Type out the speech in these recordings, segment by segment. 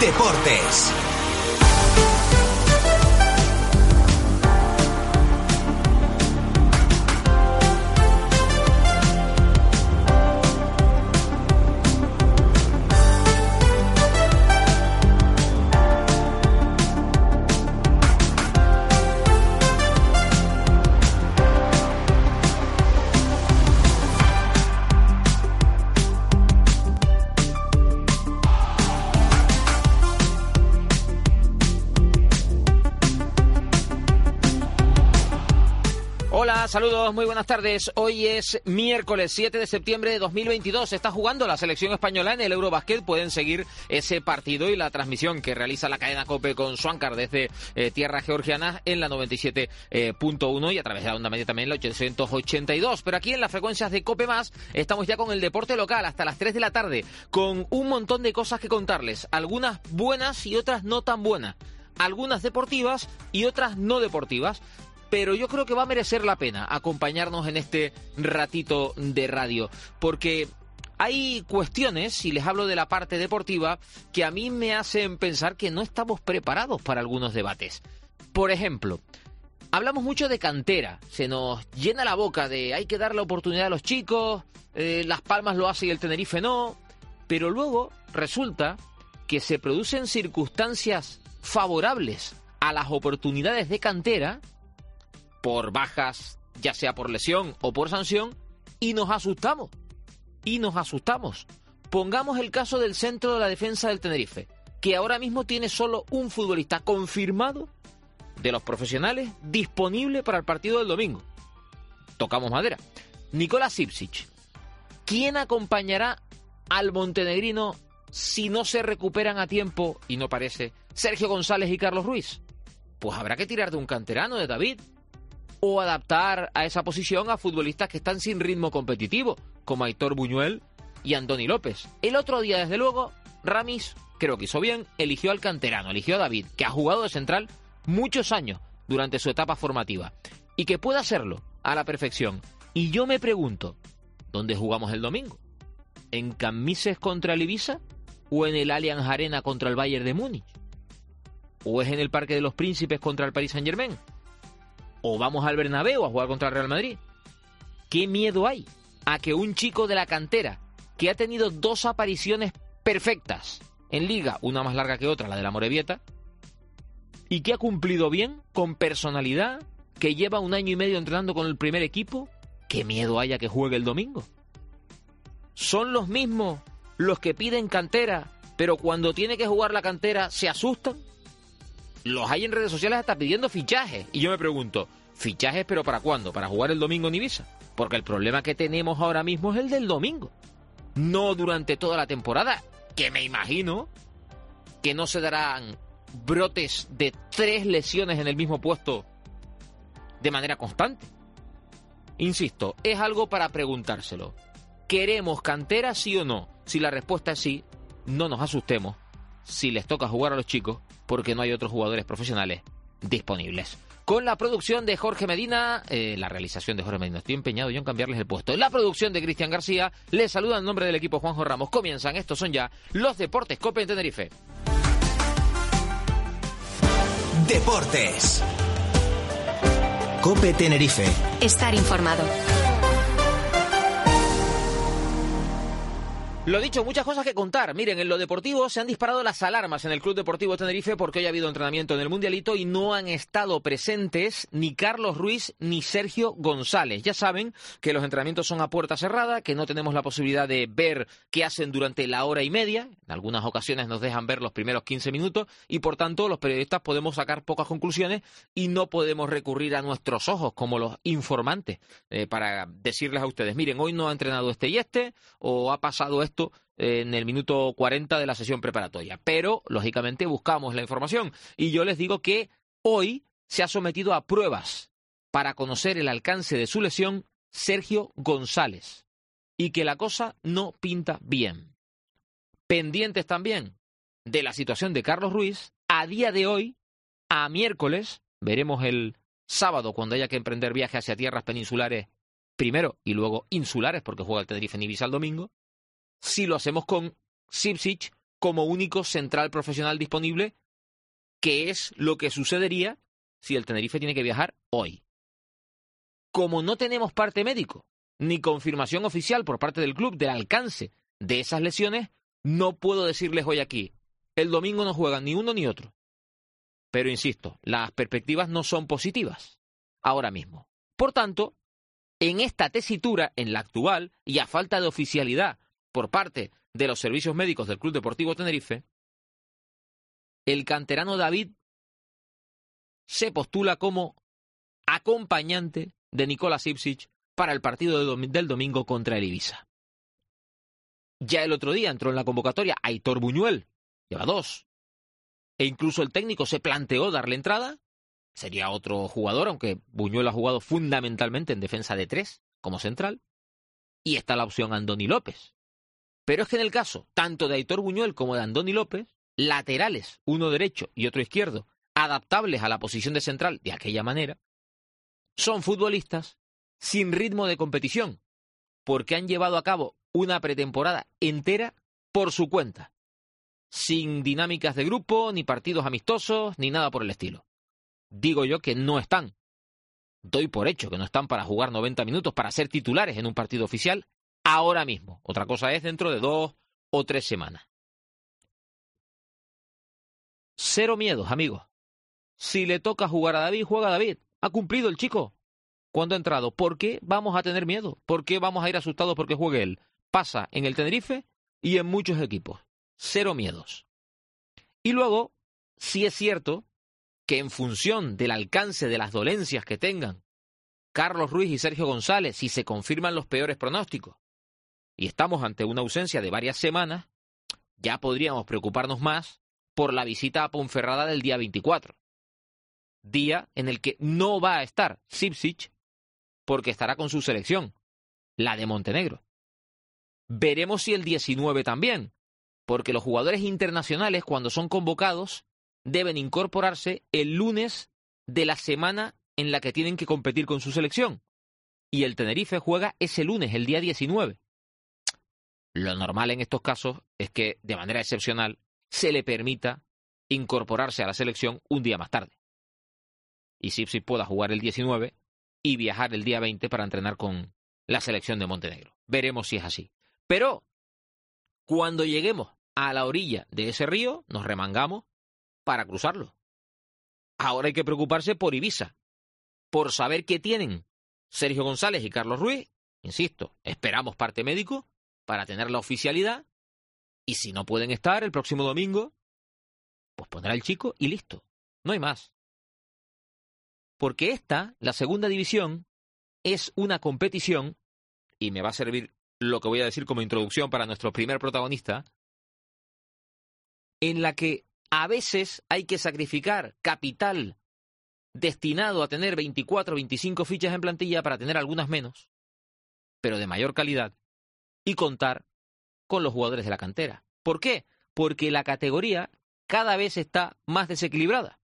Deportes. Saludos, muy buenas tardes. Hoy es miércoles 7 de septiembre de 2022. Se está jugando la selección española en el Eurobasket. Pueden seguir ese partido y la transmisión que realiza la cadena COPE con Swankar desde tierras georgianas en la 97.1 y a través de la onda media también la 882. Pero aquí en las frecuencias de COPE Más estamos ya con el deporte local hasta las 3 de la tarde con un montón de cosas que contarles. Algunas buenas y otras no tan buenas. Algunas deportivas y otras no deportivas. Pero yo creo que va a merecer la pena acompañarnos en este ratito de radio, porque hay cuestiones, si les hablo de la parte deportiva, que a mí me hacen pensar que no estamos preparados para algunos debates. Por ejemplo, hablamos mucho de cantera, se nos llena la boca de hay que dar la oportunidad a los chicos, Las Palmas lo hace y el Tenerife no, pero luego resulta que se producen circunstancias favorables a las oportunidades de cantera, por bajas, ya sea por lesión o por sanción, y nos asustamos. Pongamos el caso del centro de la defensa del Tenerife, que ahora mismo tiene solo un futbolista confirmado de los profesionales disponible para el partido del domingo. Tocamos madera. Nikola Sipsic. ¿Quién acompañará al montenegrino si no se recuperan a tiempo, y no parece, Sergio González y Carlos Ruiz? Pues habrá que tirar de un canterano, de David, o adaptar a esa posición a futbolistas que están sin ritmo competitivo, como Aitor Buñuel y Andoni López. El otro día, desde luego, Ramis, creo que hizo bien, eligió al canterano, eligió a David, que ha jugado de central muchos años durante su etapa formativa, y que puede hacerlo a la perfección. Y yo me pregunto, ¿dónde jugamos el domingo? ¿En Cammises contra el Ibiza? ¿O en el Allianz Arena contra el Bayern de Múnich? ¿O es en el Parque de los Príncipes contra el Paris Saint-Germain? ¿O vamos al Bernabéu a jugar contra el Real Madrid? ¿Qué miedo hay a que un chico de la cantera, que ha tenido 2 apariciones perfectas en Liga, una más larga que otra, la de la Morevieta, y que ha cumplido bien, con personalidad, que lleva 1 año y medio entrenando con el primer equipo, qué miedo hay a que juegue el domingo? ¿Son los mismos los que piden cantera, pero cuando tiene que jugar la cantera se asustan? Los hay en redes sociales hasta pidiendo fichajes. Y yo me pregunto, ¿fichajes pero para cuándo? ¿Para jugar el domingo en Ibiza? Porque el problema que tenemos ahora mismo es el del domingo. No durante toda la temporada, que me imagino que no se darán brotes de 3 lesiones en el mismo puesto de manera constante. Insisto, es algo para preguntárselo. ¿Queremos cantera, sí o no? Si la respuesta es sí, no nos asustemos si les toca jugar a los chicos, porque no hay otros jugadores profesionales disponibles. Con la producción de Jorge Medina, la realización de Jorge Medina, estoy empeñado yo en cambiarles el puesto. La producción de Cristian García, les saluda en nombre del equipo Juanjo Ramos. Comienzan, estos son ya los Deportes COPE en Tenerife. Deportes. COPE Tenerife. Estar informado. Lo dicho, muchas cosas que contar. Miren, en lo deportivo se han disparado las alarmas en el Club Deportivo Tenerife porque hoy ha habido entrenamiento en el Mundialito y no han estado presentes ni Carlos Ruiz ni Sergio González. Ya saben que los entrenamientos son a puerta cerrada, que no tenemos la posibilidad de ver qué hacen durante la hora y media. En algunas ocasiones nos dejan ver los primeros 15 minutos y, por tanto, los periodistas podemos sacar pocas conclusiones y no podemos recurrir a nuestros ojos como los informantes para decirles a ustedes, miren, hoy no ha entrenado este y este, o ha pasado esto en el minuto 40 de la sesión preparatoria. Pero, lógicamente, buscamos la información. Y yo les digo que hoy se ha sometido a pruebas para conocer el alcance de su lesión Sergio González. Y que la cosa no pinta bien. Pendientes también de la situación de Carlos Ruiz. A día de hoy, a miércoles, veremos el sábado cuando haya que emprender viaje hacia tierras peninsulares primero y luego insulares, porque juega el Tenerife en Ibiza el domingo. Si lo hacemos con Sipsic como único central profesional disponible, que es lo que sucedería si el Tenerife tiene que viajar hoy. Como no tenemos parte médico, ni confirmación oficial por parte del club del alcance de esas lesiones, no puedo decirles hoy aquí, el domingo no juegan ni uno ni otro. Pero insisto, las perspectivas no son positivas ahora mismo. Por tanto, en esta tesitura, en la actual, y a falta de oficialidad por parte de los servicios médicos del Club Deportivo Tenerife, el canterano David se postula como acompañante de Nikola Sipsic para el partido del domingo contra el Ibiza. Ya el otro día entró en la convocatoria Aitor Buñuel, lleva 2. E incluso el técnico se planteó darle entrada. Sería otro jugador, aunque Buñuel ha jugado fundamentalmente en defensa de 3, como central. Y está la opción Andoni López. Pero es que en el caso tanto de Aitor Buñuel como de Andoni López, laterales, uno derecho y otro izquierdo, adaptables a la posición de central de aquella manera, son futbolistas sin ritmo de competición, porque han llevado a cabo una pretemporada entera por su cuenta, sin dinámicas de grupo, ni partidos amistosos, ni nada por el estilo. Digo yo que no están. Doy por hecho que no están para jugar 90 minutos, para ser titulares en un partido oficial ahora mismo. Otra cosa es dentro de 2 o 3 semanas. Cero miedos, amigos. Si le toca jugar a David, juega a David. Ha cumplido el chico cuando ha entrado. ¿Por qué vamos a tener miedo? ¿Por qué vamos a ir asustados porque juegue él? Pasa en el Tenerife y en muchos equipos. Cero miedos. Y luego, sí es cierto que en función del alcance de las dolencias que tengan Carlos Ruiz y Sergio González, si se confirman los peores pronósticos, y estamos ante una ausencia de varias semanas, ya podríamos preocuparnos más por la visita a Ponferrada del día 24. Día en el que no va a estar Sipsic porque estará con su selección, la de Montenegro. Veremos si el 19 también, porque los jugadores internacionales, cuando son convocados, deben incorporarse el lunes de la semana en la que tienen que competir con su selección. Y el Tenerife juega ese lunes, el día 19. Lo normal en estos casos es que, de manera excepcional, se le permita incorporarse a la selección un día más tarde. Y Sipsic pueda jugar el 19 y viajar el día 20 para entrenar con la selección de Montenegro. Veremos si es así. Pero, cuando lleguemos a la orilla de ese río, nos remangamos para cruzarlo. Ahora hay que preocuparse por Ibiza, por saber qué tienen Sergio González y Carlos Ruiz. Insisto, esperamos parte médico para tener la oficialidad, y si no pueden estar el próximo domingo, pues poner al chico y listo. No hay más. Porque la segunda división, es una competición, y me va a servir lo que voy a decir como introducción para nuestro primer protagonista, en la que a veces hay que sacrificar capital destinado a tener 24 o 25 fichas en plantilla para tener algunas menos, pero de mayor calidad, y contar con los jugadores de la cantera. ¿Por qué? Porque la categoría cada vez está más desequilibrada,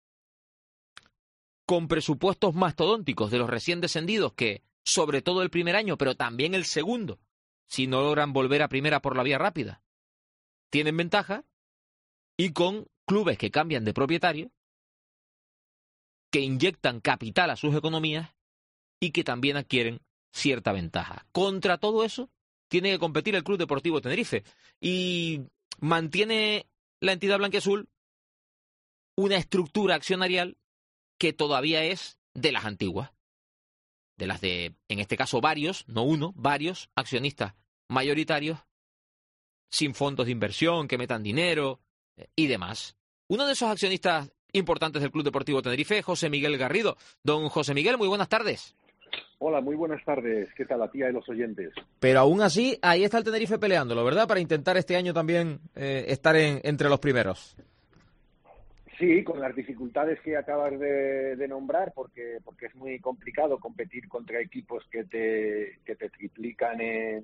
con presupuestos mastodónticos de los recién descendidos que, sobre todo el primer año, pero también el segundo, si no logran volver a primera por la vía rápida, tienen ventaja, y con clubes que cambian de propietario, que inyectan capital a sus economías y que también adquieren cierta ventaja. Contra todo eso tiene que competir el Club Deportivo Tenerife, y mantiene la entidad blanquiazul una estructura accionarial que todavía es de las antiguas, de las de, en este caso, varios, no uno, varios accionistas mayoritarios sin fondos de inversión que metan dinero y demás. Uno de esos accionistas importantes del Club Deportivo Tenerife es José Miguel Garrido. Don José Miguel, muy buenas tardes. Hola, muy buenas tardes. ¿Qué tal, la tía de los oyentes? Pero aún así, ahí está el Tenerife peleándolo, ¿verdad? Para intentar este año también estar entre los primeros. Sí, con las dificultades que acabas de nombrar, porque es muy complicado competir contra equipos que te triplican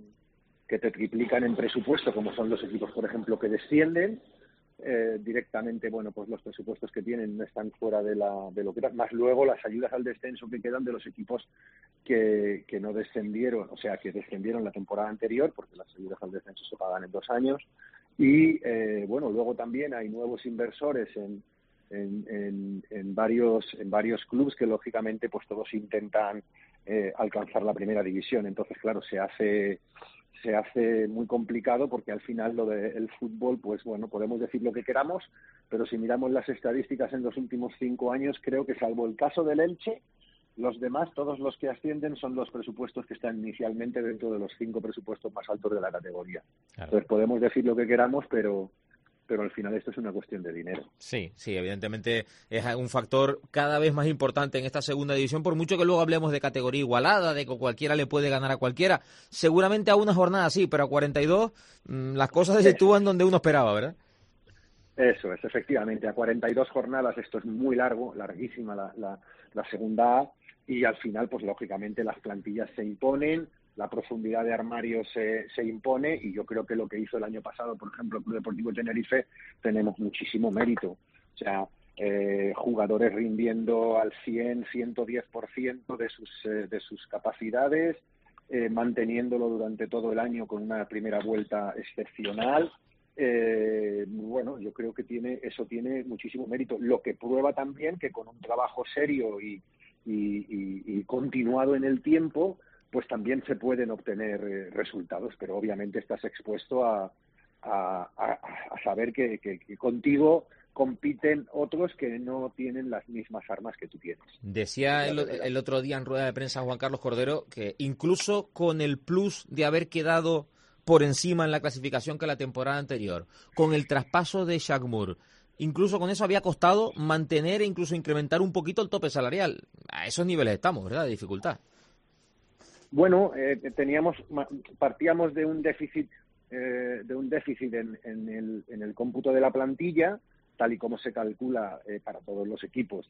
en presupuesto, como son los equipos, por ejemplo, que descienden. Directamente, bueno, pues los presupuestos que tienen no están fuera de lo que más luego las ayudas al descenso que quedan de los equipos que no descendieron, o sea, que descendieron la temporada anterior, porque las ayudas al descenso se pagan en 2 años, Y bueno, luego también hay nuevos inversores en varios clubes que lógicamente pues todos intentan alcanzar la primera división. Entonces, claro, se hace muy complicado porque al final lo del fútbol, pues bueno, podemos decir lo que queramos, pero si miramos las estadísticas en los últimos 5 años, creo que salvo el caso del Elche, los demás, todos los que ascienden, son los presupuestos que están inicialmente dentro de los 5 presupuestos más altos de la categoría. Claro. Entonces podemos decir lo que queramos, pero al final esto es una cuestión de dinero. Sí, evidentemente es un factor cada vez más importante en esta segunda división, por mucho que luego hablemos de categoría igualada, de que cualquiera le puede ganar a cualquiera. Seguramente a una jornada sí, pero a 42 las cosas se sitúan donde uno esperaba, ¿verdad? Eso es, efectivamente. A 42 jornadas esto es muy largo, larguísima la segunda A, y al final, pues lógicamente las plantillas se imponen, la profundidad de armario se impone, y yo creo que lo que hizo el año pasado, por ejemplo, el Club Deportivo Tenerife, tenemos muchísimo mérito. O sea, jugadores rindiendo al 100, 110% de sus capacidades, manteniéndolo durante todo el año con una primera vuelta excepcional. Bueno, yo creo que eso tiene muchísimo mérito, lo que prueba también que con un trabajo serio y continuado en el tiempo, pues también se pueden obtener resultados, pero obviamente estás expuesto a saber que contigo compiten otros que no tienen las mismas armas que tú tienes. Decía el otro día en rueda de prensa Juan Carlos Cordero que incluso con el plus de haber quedado por encima en la clasificación que la temporada anterior, con el traspaso de Shaq Moore, incluso con eso había costado mantener e incluso incrementar un poquito el tope salarial. A esos niveles estamos, ¿verdad?, de dificultad. Bueno, partíamos de un déficit en el cómputo de la plantilla, tal y como se calcula para todos los equipos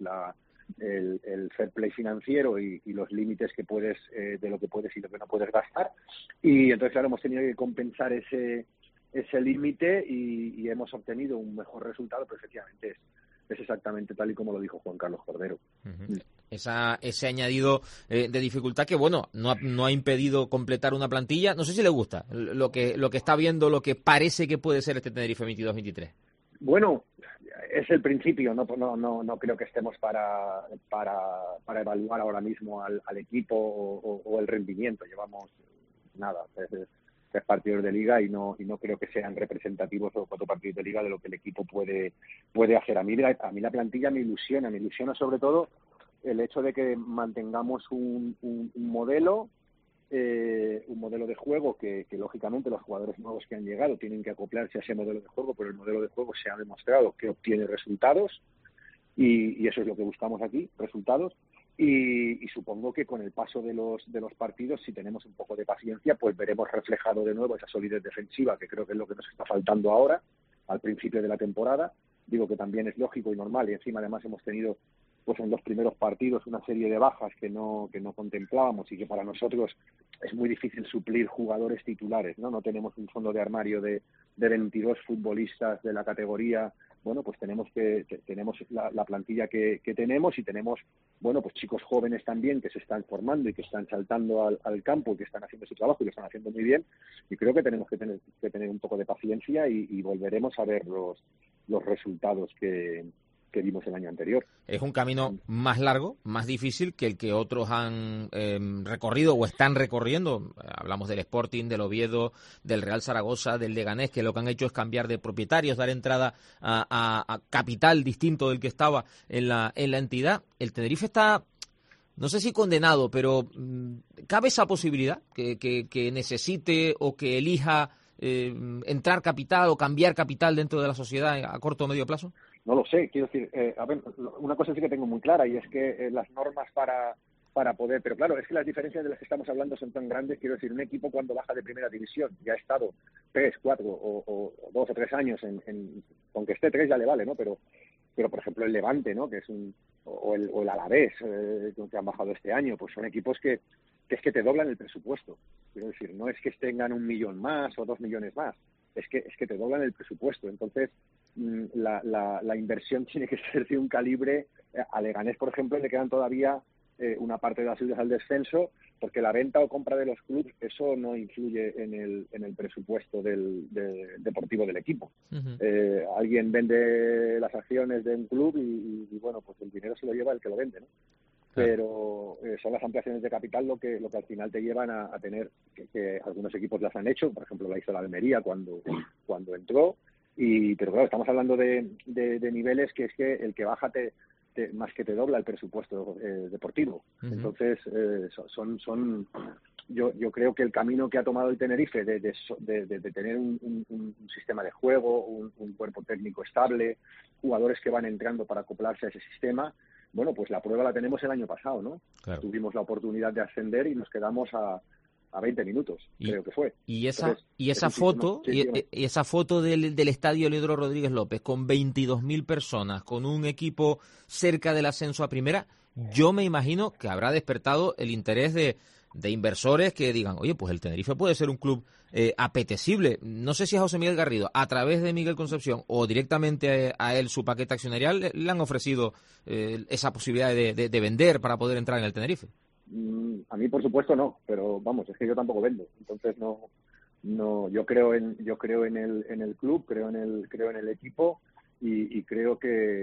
el fair play financiero y los límites que puedes de lo que puedes y lo que no puedes gastar, y entonces claro, hemos tenido que compensar ese límite y hemos obtenido un mejor resultado, pero efectivamente es exactamente tal y como lo dijo Juan Carlos Cordero. Uh-huh. Ese añadido de dificultad que, bueno, no ha impedido completar una plantilla. No sé si le gusta lo que está viendo, lo que parece que puede ser este Tenerife 22-23. Bueno, es el principio, no creo que estemos para evaluar ahora mismo al equipo o el rendimiento. Llevamos nada, 3 partidos de liga y no creo que sean representativos los 4 partidos de liga de lo que el equipo puede hacer. A mí la plantilla me ilusiona sobre todo el hecho de que mantengamos un modelo de juego que lógicamente los jugadores nuevos que han llegado tienen que acoplarse a ese modelo de juego, pero el modelo de juego se ha demostrado que obtiene resultados y eso es lo que buscamos aquí, resultados. Y supongo que con el paso de los partidos, si tenemos un poco de paciencia, pues veremos reflejado de nuevo esa solidez defensiva, que creo que es lo que nos está faltando ahora, al principio de la temporada. Digo que también es lógico y normal, y encima además hemos tenido pues en los primeros partidos una serie de bajas que no contemplábamos y que para nosotros es muy difícil suplir jugadores titulares, ¿no? No tenemos un fondo de armario de 22 futbolistas de la categoría. Bueno, pues tenemos la plantilla que tenemos, y tenemos, bueno, pues chicos jóvenes también que se están formando y que están saltando al campo y que están haciendo su trabajo y lo están haciendo muy bien, y creo que tenemos que tener un poco de paciencia y volveremos a ver los resultados que vimos el año anterior. Es un camino más largo, más difícil que el que otros han recorrido o están recorriendo. Hablamos del Sporting, del Oviedo, del Real Zaragoza, del Leganés, que lo que han hecho es cambiar de propietarios, dar entrada a capital distinto del que estaba en la entidad. El Tenerife está, no sé si condenado, pero ¿cabe esa posibilidad que necesite o que elija entrar capital o cambiar capital dentro de la sociedad a corto o medio plazo? No lo sé, quiero decir, a ver, una cosa sí que tengo muy clara, y es que las normas para poder, pero claro, es que las diferencias de las que estamos hablando son tan grandes. Quiero decir, un equipo cuando baja de primera división, ya ha estado 3, 4 o 2 o 3 años con que esté 3 ya le vale, ¿no? Pero por ejemplo el Levante, ¿no? Que es o el Alavés, que han bajado este año, pues son equipos que es que te doblan el presupuesto. Quiero decir, no es que tengan 1 millón más o 2 millones más, es que te doblan el presupuesto. Entonces la inversión tiene que ser de un calibre. A Leganés, por ejemplo, le quedan todavía una parte de las ayudas al descenso, porque la venta o compra de los clubes, eso no influye en el presupuesto deportivo del equipo. Uh-huh. Alguien vende las acciones de un club y bueno, pues el dinero se lo lleva el que lo vende, ¿no? Claro. Pero son las ampliaciones de capital lo que al final te llevan a tener que algunos equipos las han hecho, por ejemplo la hizo la Almería cuando entró, pero claro, estamos hablando de niveles que es que el que baja más que te dobla el presupuesto deportivo. Uh-huh. Entonces yo creo que el camino que ha tomado el Tenerife de tener un sistema de juego, un cuerpo técnico estable, jugadores que van entrando para acoplarse a ese sistema, bueno, pues la prueba la tenemos el año pasado, ¿no? Claro. Tuvimos la oportunidad de ascender y nos quedamos a 20 minutos, creo que fue. Y esa foto del estadio Leandro Rodríguez López con 22.000 personas, con un equipo cerca del ascenso a primera, yo me imagino que habrá despertado el interés de inversores que digan, oye, pues el Tenerife puede ser un club apetecible. No sé si a José Miguel Garrido, a través de Miguel Concepción o directamente a él su paquete accionarial, le han ofrecido esa posibilidad de vender para poder entrar en el Tenerife. A mí, por supuesto, no, pero vamos, es que yo tampoco vendo. Entonces no, yo creo en el club, creo en el equipo y creo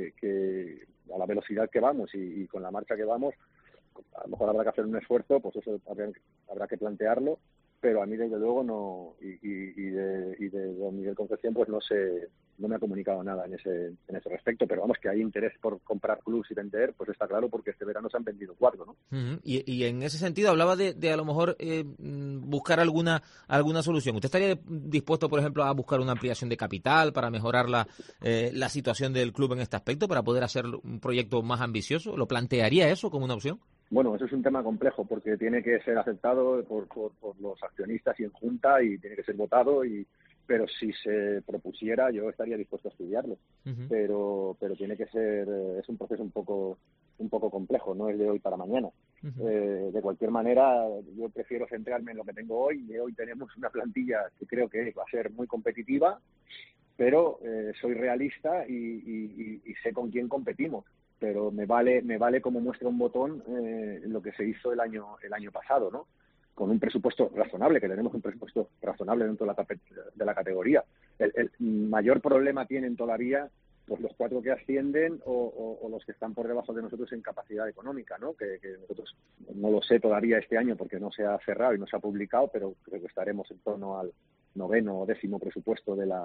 que a la velocidad que vamos y con la marcha que vamos, a lo mejor habrá que hacer un esfuerzo, pues eso habrá que plantearlo, pero a mí desde luego no, y de don Miguel Concepción pues no me ha comunicado nada en ese respecto, pero vamos, que hay interés por comprar clubs y vender, pues está claro, porque este verano se han vendido 4, ¿no? Uh-huh. Y en ese sentido hablaba de a lo mejor buscar alguna solución. ¿Usted estaría dispuesto, por ejemplo, a buscar una ampliación de capital para mejorar la situación del club en este aspecto, para poder hacer un proyecto más ambicioso? ¿Lo plantearía eso como una opción? Bueno, eso es un tema complejo porque tiene que ser aceptado por los accionistas y en junta y tiene que ser votado, pero si se propusiera yo estaría dispuesto a estudiarlo. Uh-huh. Pero tiene que ser, es un proceso un poco complejo, no es de hoy para mañana. Uh-huh. De cualquier manera, yo prefiero centrarme en lo que tengo hoy, y hoy tenemos una plantilla que creo que va a ser muy competitiva, pero soy realista y sé con quién competimos. Pero me vale como muestra un botón lo que se hizo el año pasado, ¿no? Con un presupuesto razonable, que tenemos un presupuesto razonable dentro de la categoría. El mayor problema tienen todavía pues los 4 que ascienden o los que están por debajo de nosotros en capacidad económica, ¿no? Que nosotros no lo sé todavía este año porque no se ha cerrado y no se ha publicado, pero creo que estaremos en torno al 9º o 10º presupuesto de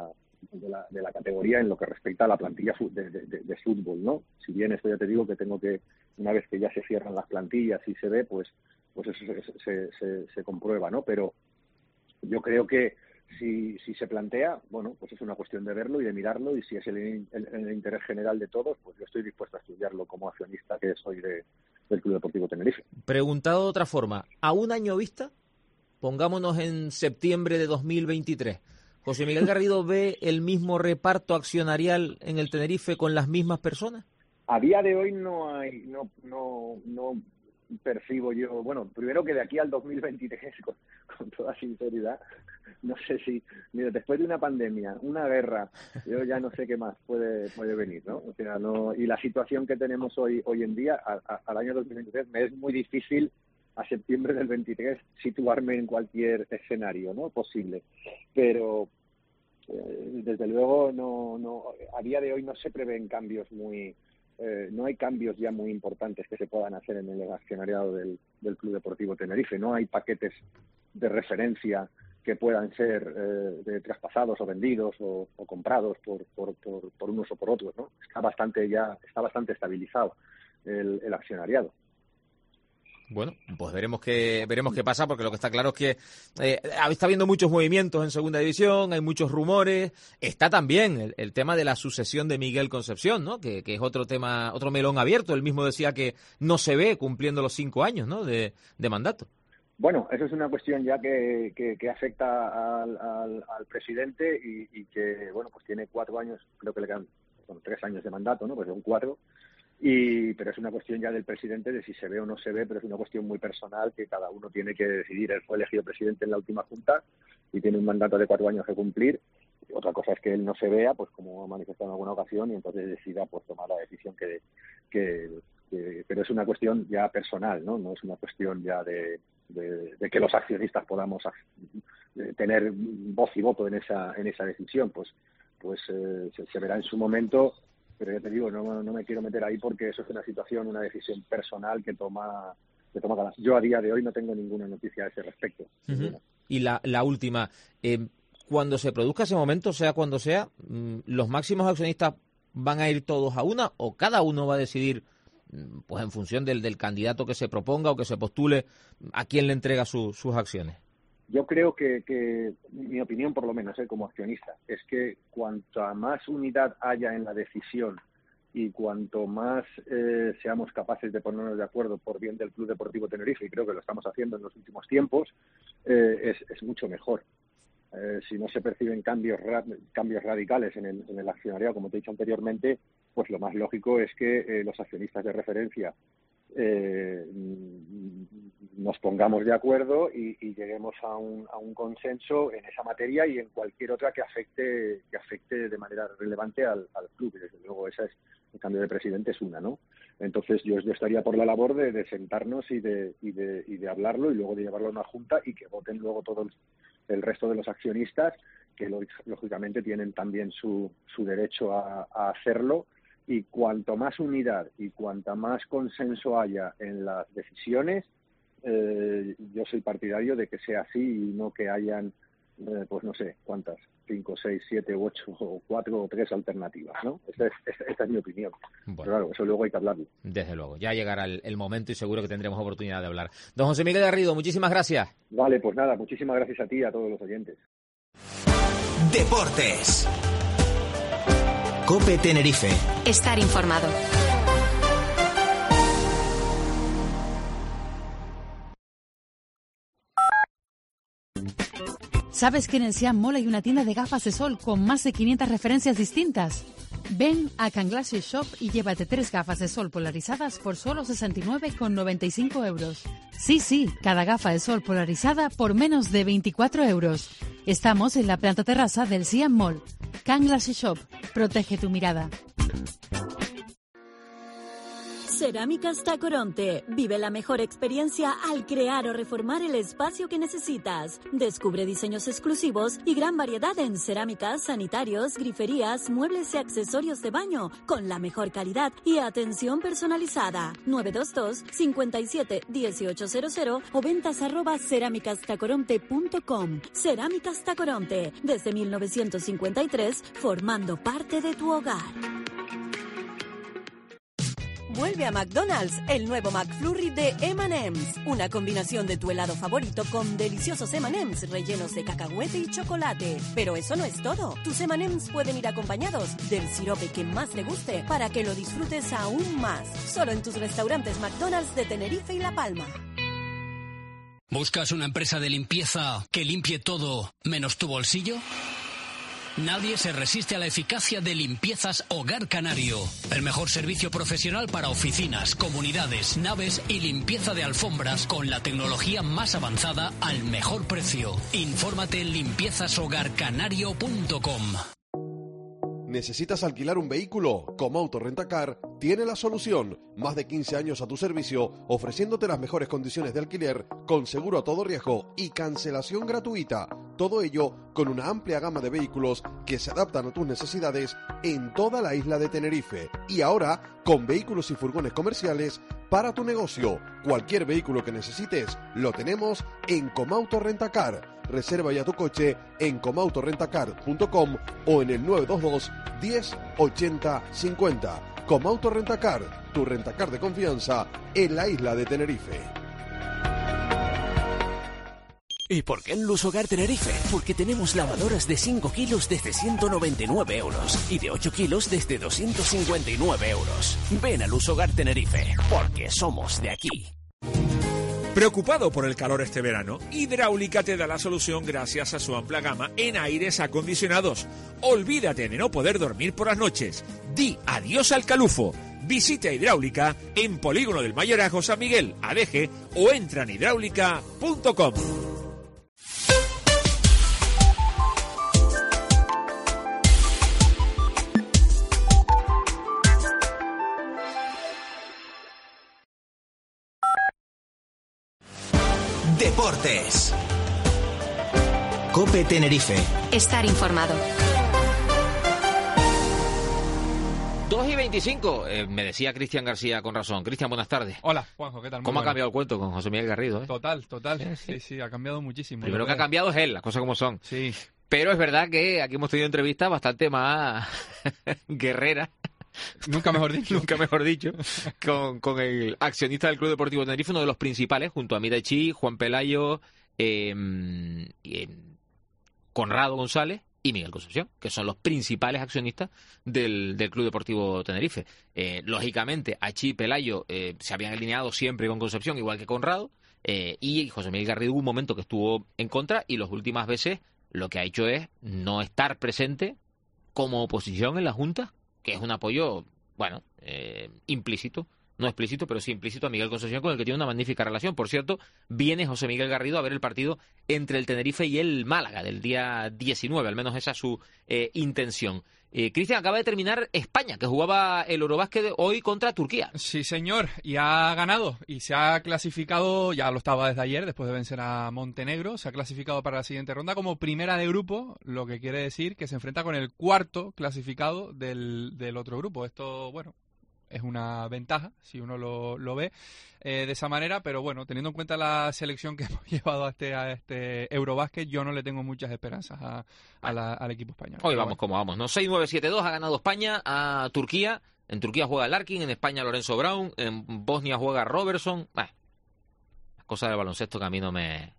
la categoría en lo que respecta a la plantilla de fútbol, ¿no? Si bien esto ya te digo que una vez que ya se cierran las plantillas y se ve, pues eso se comprueba, ¿no? Pero yo creo que si se plantea, bueno, pues es una cuestión de verlo y de mirarlo, y si es el interés general de todos, pues yo estoy dispuesto a estudiarlo como accionista que soy del Club Deportivo Tenerife. Preguntado de otra forma, ¿a un año vista? Pongámonos en septiembre de 2023. ¿José Miguel Garrido ve el mismo reparto accionarial en el Tenerife con las mismas personas? A día de hoy no percibo yo, bueno, primero que de aquí al 2023, con toda sinceridad, no sé si, mira, después de una pandemia, una guerra, yo ya no sé qué más puede venir, ¿no? O sea, y la situación que tenemos hoy en día, al año 2023, me es muy difícil a septiembre del 23 situarme en cualquier escenario, ¿no? Posible. Pero desde luego no a día de hoy no se prevén cambios no hay cambios ya muy importantes que se puedan hacer en el accionariado del Club Deportivo Tenerife. No hay paquetes de referencia que puedan ser traspasados o vendidos o comprados por unos o por otros, ¿no? Está bastante estabilizado el accionariado. Bueno, pues veremos qué pasa, porque lo que está claro es que está habiendo muchos movimientos en Segunda División, hay muchos rumores. Está también el tema de la sucesión de Miguel Concepción, ¿no? Que es otro tema, otro melón abierto. Él mismo decía que no se ve cumpliendo los 5 años, ¿no? de mandato. Bueno, eso es una cuestión ya que afecta al presidente y que, bueno, pues tiene 4 años, creo que le quedan 3 años de mandato, ¿no? Pues son 4. Pero es una cuestión ya del presidente de si se ve o no se ve, pero es una cuestión muy personal que cada uno tiene que decidir. Él fue elegido presidente en la última junta y tiene un mandato de 4 años que cumplir. Otra cosa es que él no se vea, pues como ha manifestado en alguna ocasión, y entonces decida pues tomar la decisión pero es una cuestión ya personal, ¿no? No es una cuestión ya de de que los accionistas podamos tener voz y voto en esa decisión, pues se verá en su momento. Pero ya te digo, no me quiero meter ahí porque eso es una decisión personal que toma cada. Yo a día de hoy no tengo ninguna noticia a ese respecto. Uh-huh. Y la última, cuando se produzca ese momento, sea cuando sea, ¿los máximos accionistas van a ir todos a una o cada uno va a decidir, pues en función del candidato que se proponga o que se postule, a quién le entrega sus acciones? Yo creo que mi opinión, por lo menos, como accionista, es que cuanta más unidad haya en la decisión y cuanto más seamos capaces de ponernos de acuerdo por bien del Club Deportivo Tenerife, y creo que lo estamos haciendo en los últimos tiempos, es mucho mejor. Si no se perciben cambios radicales en el accionariado, como te he dicho anteriormente, pues lo más lógico es que los accionistas de referencia nos pongamos de acuerdo y lleguemos a un consenso en esa materia y en cualquier otra que afecte de manera relevante al club. Y desde luego esa es el cambio de presidente, es una, ¿no? Entonces yo estaría por la labor de sentarnos y de hablarlo y luego de llevarlo a una junta y que voten luego todo el resto de los accionistas, que lógicamente tienen también su derecho a hacerlo. Y cuanto más unidad y cuanta más consenso haya en las decisiones, yo soy partidario de que sea así y no que hayan, pues no sé, cuántas, 5, 6, 7, 8 o 4 o 3 alternativas, ¿no? Esta es mi opinión. Bueno, pero claro, eso luego hay que hablarlo. Desde luego, ya llegará el momento y seguro que tendremos oportunidad de hablar. Don José Miguel Garrido, muchísimas gracias. Vale, pues nada, muchísimas gracias a ti y a todos los oyentes. Deportes. COPE Tenerife. Estar informado. ¿Sabes que en el Siam Mall hay una tienda de gafas de sol con más de 500 referencias distintas? Ven a Can Glasses Shop y llévate 3 gafas de sol polarizadas por solo 69,95 euros. Sí, cada gafa de sol polarizada por menos de 24 euros. Estamos en la planta terraza del Siam Mall. Can Glasses Shop. Protege tu mirada. Cerámicas Tacoronte. Vive la mejor experiencia al crear o reformar el espacio que necesitas. Descubre diseños exclusivos y gran variedad en cerámicas, sanitarios, griferías, muebles y accesorios de baño con la mejor calidad y atención personalizada. 922 57 1800 o ventas @cerámicastacoronte.com. Cerámicas Tacoronte. Desde 1953, formando parte de tu hogar. Vuelve a McDonald's el nuevo McFlurry de M&M's. Una combinación de tu helado favorito con deliciosos M&M's rellenos de cacahuete y chocolate. Pero eso no es todo. Tus M&M's pueden ir acompañados del sirope que más te guste para que lo disfrutes aún más. Solo en tus restaurantes McDonald's de Tenerife y La Palma. ¿Buscas una empresa de limpieza que limpie todo menos tu bolsillo? Nadie se resiste a la eficacia de Limpiezas Hogar Canario. El mejor servicio profesional para oficinas, comunidades, naves y limpieza de alfombras con la tecnología más avanzada al mejor precio. Infórmate en limpiezashogarcanario.com. ¿Necesitas alquilar un vehículo? Comauto Rentacar tiene la solución. Más de 15 años a tu servicio, ofreciéndote las mejores condiciones de alquiler, con seguro a todo riesgo y cancelación gratuita. Todo ello con una amplia gama de vehículos que se adaptan a tus necesidades en toda la isla de Tenerife. Y ahora, con vehículos y furgones comerciales para tu negocio. Cualquier vehículo que necesites, lo tenemos en Comauto Rentacar. Reserva ya tu coche en comautorentacar.com o en el 922 10 80 50. Comauto Rentacar, tu rentacar de confianza en la isla de Tenerife. ¿Y por qué en Luz Hogar Tenerife? Porque tenemos lavadoras de 5 kilos desde 199 euros y de 8 kilos desde 259 euros. Ven a Luz Hogar Tenerife, porque somos de aquí. ¿Preocupado por el calor este verano? Hidráulica te da la solución gracias a su amplia gama en aires acondicionados. Olvídate de no poder dormir por las noches. Di adiós al calufo. Visita Hidráulica en Polígono del Mayorazgo San Miguel, ADG, o entra en hidráulica.com. Deportes. COPE Tenerife. Estar informado. 2:25, me decía Cristian García con razón. Cristian, buenas tardes. Hola, Juanjo, ¿qué tal? ¿Cómo ha cambiado el cuento con José Miguel Garrido? Total. Sí, ha cambiado muchísimo. Primero que ha cambiado es él, las cosas como son. Sí. Pero es verdad que aquí hemos tenido entrevistas bastante más guerreras. Nunca mejor dicho. con el accionista del Club Deportivo Tenerife, uno de los principales, junto a Mirachi, Juan Pelayo, Conrado González y Miguel Concepción, que son los principales accionistas del Club Deportivo Tenerife. Lógicamente, Achi y Pelayo se habían alineado siempre con Concepción, igual que Conrado, y José Miguel Garrido hubo un momento que estuvo en contra, y las últimas veces lo que ha hecho es no estar presente como oposición en la Junta, que es un apoyo, bueno, implícito, no explícito, pero sí implícito a Miguel Concepción, con el que tiene una magnífica relación. Por cierto, viene José Miguel Garrido a ver el partido entre el Tenerife y el Málaga del día 19, al menos esa es su intención. Cristian, acaba de terminar España, que jugaba el Eurobásquet hoy contra Turquía. Sí, señor, y ha ganado, y se ha clasificado, ya lo estaba desde ayer, después de vencer a Montenegro, se ha clasificado para la siguiente ronda como primera de grupo, lo que quiere decir que se enfrenta con el cuarto clasificado del otro grupo. Esto, bueno, es una ventaja, si uno lo ve de esa manera, pero bueno, teniendo en cuenta la selección que hemos llevado a este Eurobásquet, yo no le tengo muchas esperanzas al equipo español. Hoy vamos como vamos, ¿no? 6-9-7-2 ha ganado España a Turquía. En Turquía juega Larkin, en España Lorenzo Brown, en Bosnia juega Robertson. Las cosas del baloncesto que a mí no me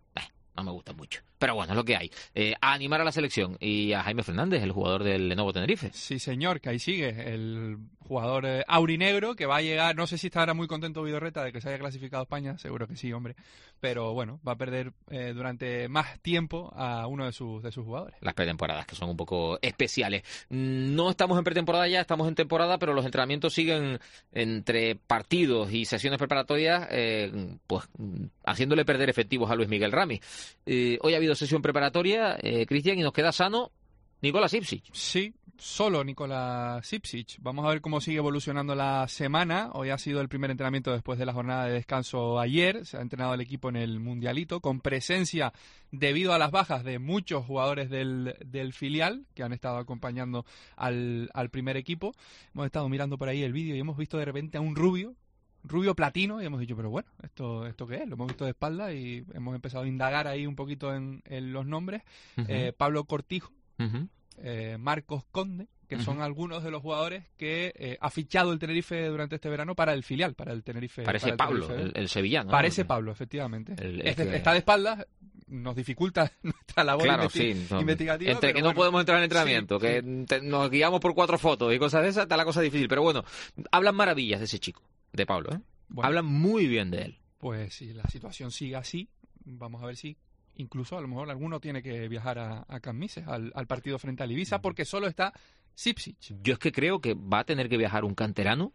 gustan mucho. Pero bueno, es lo que hay. A animar a la selección y a Jaime Fernández, el jugador del Lenovo Tenerife. Sí, señor, que ahí sigue. El jugador aurinegro que va a llegar, no sé si estará muy contento Vidorreta de que se haya clasificado a España, seguro que sí, hombre. Pero bueno, va a perder durante más tiempo a uno de sus jugadores. Las pretemporadas, que son un poco especiales. No estamos en pretemporada ya, estamos en temporada, pero los entrenamientos siguen entre partidos y sesiones preparatorias, pues haciéndole perder efectivos a Luis Miguel Rami. Hoy ha habido sesión preparatoria, Cristian, y nos queda sano Nikola Sipsic. Sí, solo Nikola Sipsic. Vamos a ver cómo sigue evolucionando la semana. Hoy ha sido el primer entrenamiento después de la jornada de descanso ayer. Se ha entrenado el equipo en el Mundialito, con presencia debido a las bajas de muchos jugadores del filial que han estado acompañando al primer equipo. Hemos estado mirando por ahí el vídeo y hemos visto de repente a un rubio platino, y hemos dicho, pero bueno, ¿esto qué es? Lo hemos visto de espalda y hemos empezado a indagar ahí un poquito en los nombres. Uh-huh. Pablo Cortijo, uh-huh. Marcos Conde, que uh-huh. son algunos de los jugadores que ha fichado el Tenerife durante este verano para el filial, para el Tenerife. Parece Pablo, el sevillano. Parece Pablo, efectivamente. Está de espaldas, nos dificulta nuestra labor investigativa. Entre que no podemos entrar en entrenamiento, que nos guiamos por 4 fotos y cosas de esas, está la cosa difícil. Pero bueno, hablan maravillas de ese chico, de Pablo, ¿eh? Bueno, hablan muy bien de él. Pues si la situación sigue así, vamos a ver si incluso a lo mejor alguno tiene que viajar a Cammises, al partido frente al Ibiza, porque solo está Sipsic. Yo es que creo que va a tener que viajar un canterano,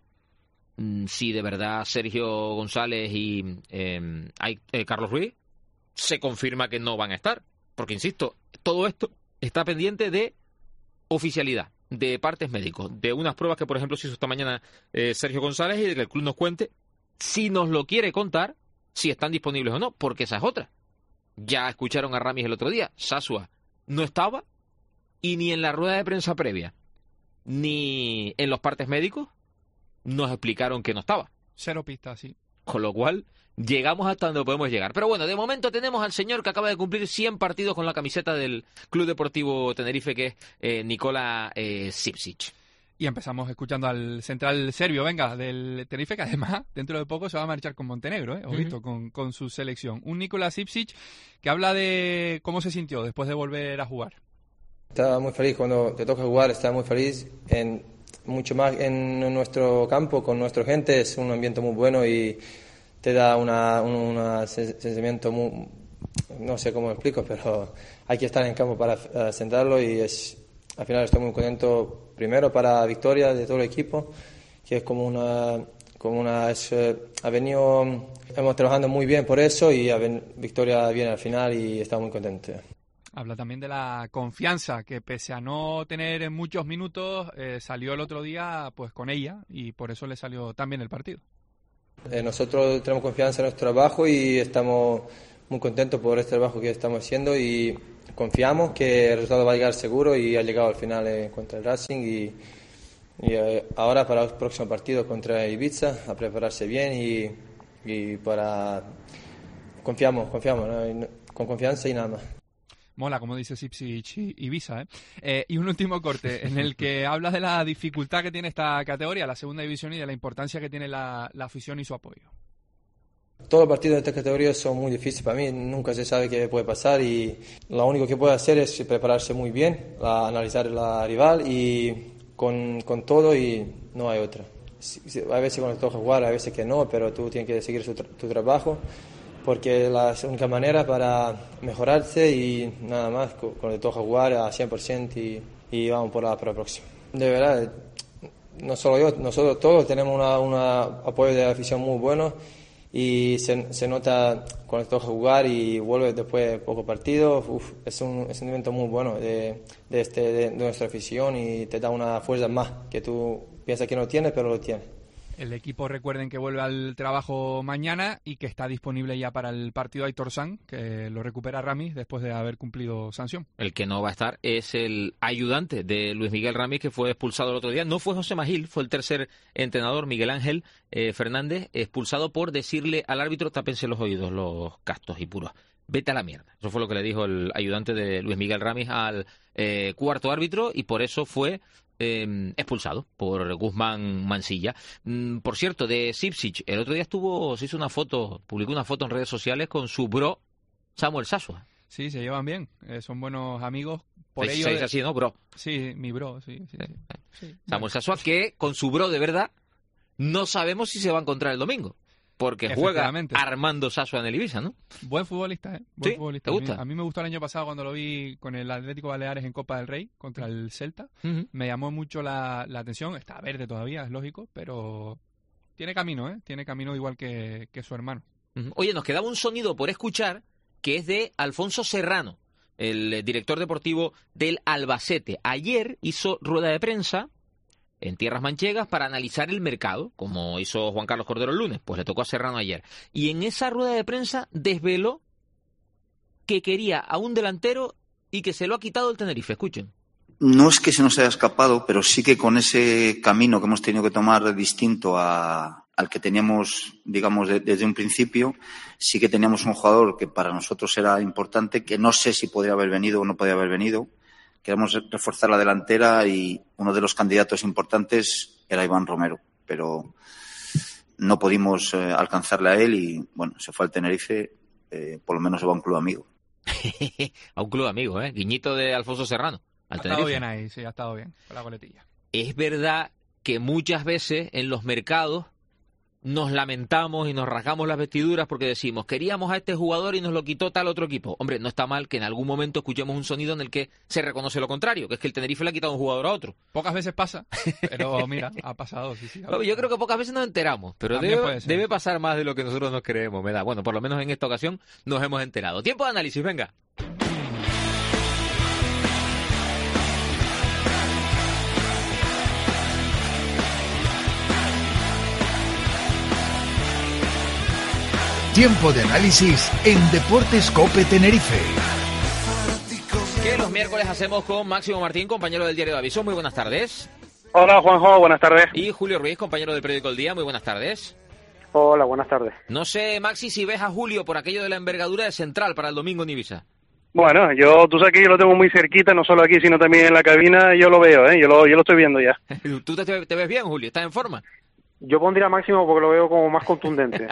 si de verdad Sergio González y Carlos Ruiz se confirma que no van a estar. Porque, insisto, todo esto está pendiente de oficialidad, de partes médicos, de unas pruebas que, por ejemplo, se hizo esta mañana Sergio González, y de que el club nos cuente, si nos lo quiere contar, si están disponibles o no, porque esa es otra. Ya escucharon a Ramis el otro día, Sasua no estaba, y ni en la rueda de prensa previa, ni en los partes médicos, nos explicaron que no estaba. Cero pistas, sí. Con lo cual, llegamos hasta donde podemos llegar. Pero bueno, de momento tenemos al señor que acaba de cumplir 100 partidos con la camiseta del Club Deportivo Tenerife, que es Nikola Sipsic. Y empezamos escuchando al central serbio, del Tenerife, que además dentro de poco se va a marchar con Montenegro, ojito, con su selección. Un Nikola Sipsic que habla de cómo se sintió después de volver a jugar. Estaba muy feliz cuando te toca jugar, estaba muy feliz, mucho más en nuestro campo, con nuestra gente, es un ambiente muy bueno y te da un sentimiento muy, no sé cómo lo explico, pero hay que estar en campo para sentarlo, y al final estoy muy contento, primero para la victoria de todo el equipo, que es hemos trabajado muy bien por eso, y victoria viene al final y estamos muy contentos. Habla también de la confianza, que pese a no tener muchos minutos, salió el otro día pues con ella, y por eso le salió tan bien el partido. Nosotros tenemos confianza en nuestro trabajo y estamos muy contentos por este trabajo que estamos haciendo y confiamos que el resultado va a llegar seguro y ha llegado al final contra el Racing y ahora para los próximos partidos contra Ibiza a prepararse bien y para confiamos, ¿no? Con confianza y nada más. Mola, como dice Sipsich y Ibiza, y un último corte en el que hablas de la dificultad que tiene esta categoría, la segunda división, y de la importancia que tiene la afición y su apoyo. Todos los partidos de esta categoría son muy difíciles para mí, nunca se sabe qué puede pasar y lo único que puede hacer es prepararse muy bien, analizar la rival y con todo y no hay otra. A veces cuando te toca jugar, a veces que no, pero tú tienes que seguir tu trabajo porque es la única manera para mejorarse y nada más, cuando te toca jugar a 100% y vamos por la próxima. De verdad, no solo yo, nosotros todos tenemos un apoyo de la afición muy bueno y se nota cuando te toca jugar y vuelves después de pocos partidos. Es un sentimiento muy bueno de nuestra afición y te da una fuerza más que tú piensas que no tienes, pero lo tienes. El equipo, recuerden que vuelve al trabajo mañana y que está disponible ya para el partido Aitor San, que lo recupera Ramis después de haber cumplido sanción. El que no va a estar es el ayudante de Luis Miguel Ramis, que fue expulsado el otro día. No fue José Magil, fue el tercer entrenador, Miguel Ángel Fernández, expulsado por decirle al árbitro: tápense los oídos, los castos y puros. Vete a la mierda. Eso fue lo que le dijo el ayudante de Luis Miguel Ramis al cuarto árbitro y por eso fue expulsado por Guzmán Mansilla. Por cierto, de Sipsich, el otro día se hizo una foto, publicó una foto en redes sociales con su bro Samuel Sasua. Sí, se llevan bien, son buenos amigos. Por ello es así, ¿no, bro? Sí, mi bro, sí. Samuel Sasua, que con su bro de verdad no sabemos si se va a encontrar el domingo. Porque juega Armando Sasua en el Ibiza, ¿no? Buen futbolista, ¿eh? Buen futbolista. ¿Te gusta? A mí me gustó el año pasado cuando lo vi con el Atlético Baleares en Copa del Rey contra el Celta. Me llamó mucho la atención. Está verde todavía, es lógico, pero tiene camino, ¿eh? Tiene camino igual que su hermano. Oye, nos quedaba un sonido por escuchar que es de Alfonso Serrano, el director deportivo del Albacete. Ayer hizo rueda de prensa en tierras manchegas para analizar el mercado, como hizo Juan Carlos Cordero el lunes, pues le tocó a Serrano ayer. Y en esa rueda de prensa desveló que quería a un delantero y que se lo ha quitado el Tenerife. Escuchen. No es que se nos haya escapado, pero sí que con ese camino que hemos tenido que tomar distinto al que teníamos, digamos, desde un principio, sí que teníamos un jugador que para nosotros era importante, que no sé si podría haber venido o no podría haber venido. Queremos reforzar la delantera y uno de los candidatos importantes era Iván Romero, pero no pudimos alcanzarle a él y, bueno, se fue al Tenerife, por lo menos se va a un club amigo. A un club amigo, ¿eh? Guiñito de Alfonso Serrano. Ha estado bien ahí, sí, ha estado bien, con la coletilla. Es verdad que muchas veces en los mercados nos lamentamos y nos rasgamos las vestiduras porque decimos, queríamos a este jugador y nos lo quitó tal otro equipo. Hombre, no está mal que en algún momento escuchemos un sonido en el que se reconoce lo contrario, que es que el Tenerife le ha quitado un jugador a otro. Pocas veces pasa, pero mira, ha pasado. Sí, yo creo que pocas veces nos enteramos, pero debe pasar más de lo que nosotros nos creemos, me da. Bueno, por lo menos en esta ocasión nos hemos enterado. Tiempo de análisis, venga. Tiempo de análisis en Deportes COPE Tenerife. Que los miércoles hacemos con Máximo Martín, compañero del Diario de Aviso. Muy buenas tardes. Hola, Juanjo, buenas tardes. Y Julio Ruiz, compañero del periódico El Día. Muy buenas tardes. Hola, buenas tardes. No sé, Maxi, si ves a Julio por aquello de la envergadura de central para el domingo en Ibiza. Bueno, tú sabes que yo lo tengo muy cerquita, no solo aquí, sino también en la cabina. Yo lo veo, yo lo estoy viendo ya. ¿Tú te ves bien, Julio? ¿Estás en forma? Yo pondría Máximo porque lo veo como más contundente.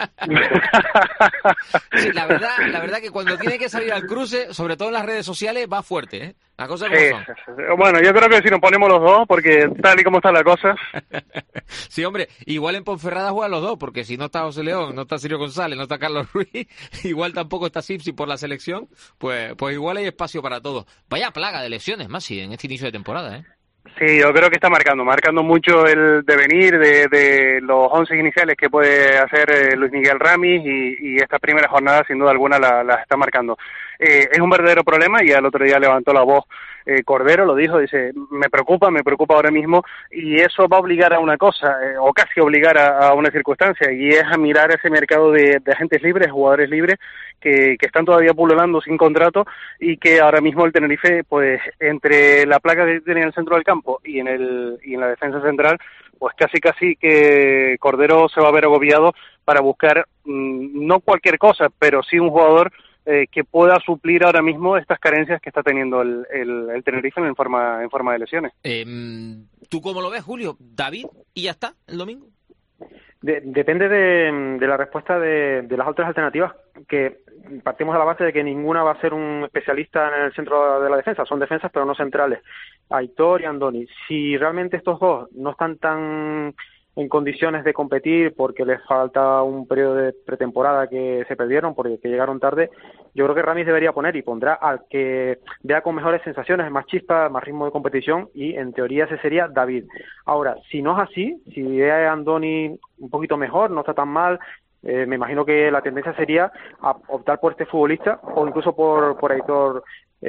Sí, la verdad que cuando tiene que salir al cruce, sobre todo en las redes sociales, va fuerte, ¿eh? Las cosas como son. Bueno, yo creo que si nos ponemos los dos, porque tal y como está la cosa. Sí, hombre, igual en Ponferrada juegan los dos, porque si no está José León, no está Sirio González, no está Carlos Ruiz, igual tampoco está Sipsi por la selección, pues igual hay espacio para todos. Vaya plaga de lesiones, Masi, en este inicio de temporada, ¿eh? Sí, yo creo que está marcando mucho el devenir de los 11 iniciales que puede hacer Luis Miguel Ramis y esta primera jornada sin duda alguna la está marcando. es un verdadero problema, y al otro día levantó la voz Cordero, lo dijo, dice, me preocupa ahora mismo, y eso va a obligar a una cosa, o casi obligar a una circunstancia, y es a mirar ese mercado de agentes libres, jugadores libres, que están todavía pululando sin contrato, y que ahora mismo el Tenerife, pues entre la placa que tiene en el centro del campo y en la defensa central, pues casi que Cordero se va a ver agobiado para buscar no cualquier cosa, pero sí un jugador que pueda suplir ahora mismo estas carencias que está teniendo el Tenerife en forma de lesiones. ¿Tú cómo lo ves, Julio? ¿David y ya está el domingo? Depende de la respuesta de las otras alternativas, que partimos de la base de que ninguna va a ser un especialista en el centro de la defensa, son defensas pero no centrales, Aitor y Andoni. Si realmente estos dos no están tan en condiciones de competir porque les falta un periodo de pretemporada que se perdieron, porque llegaron tarde, yo creo que Ramis debería poner, y pondrá al que vea con mejores sensaciones, más chispa, más ritmo de competición, y en teoría ese sería David. Ahora, si no es así, si ve a Andoni un poquito mejor, no está tan mal, me imagino que la tendencia sería a optar por este futbolista, o incluso por Aitor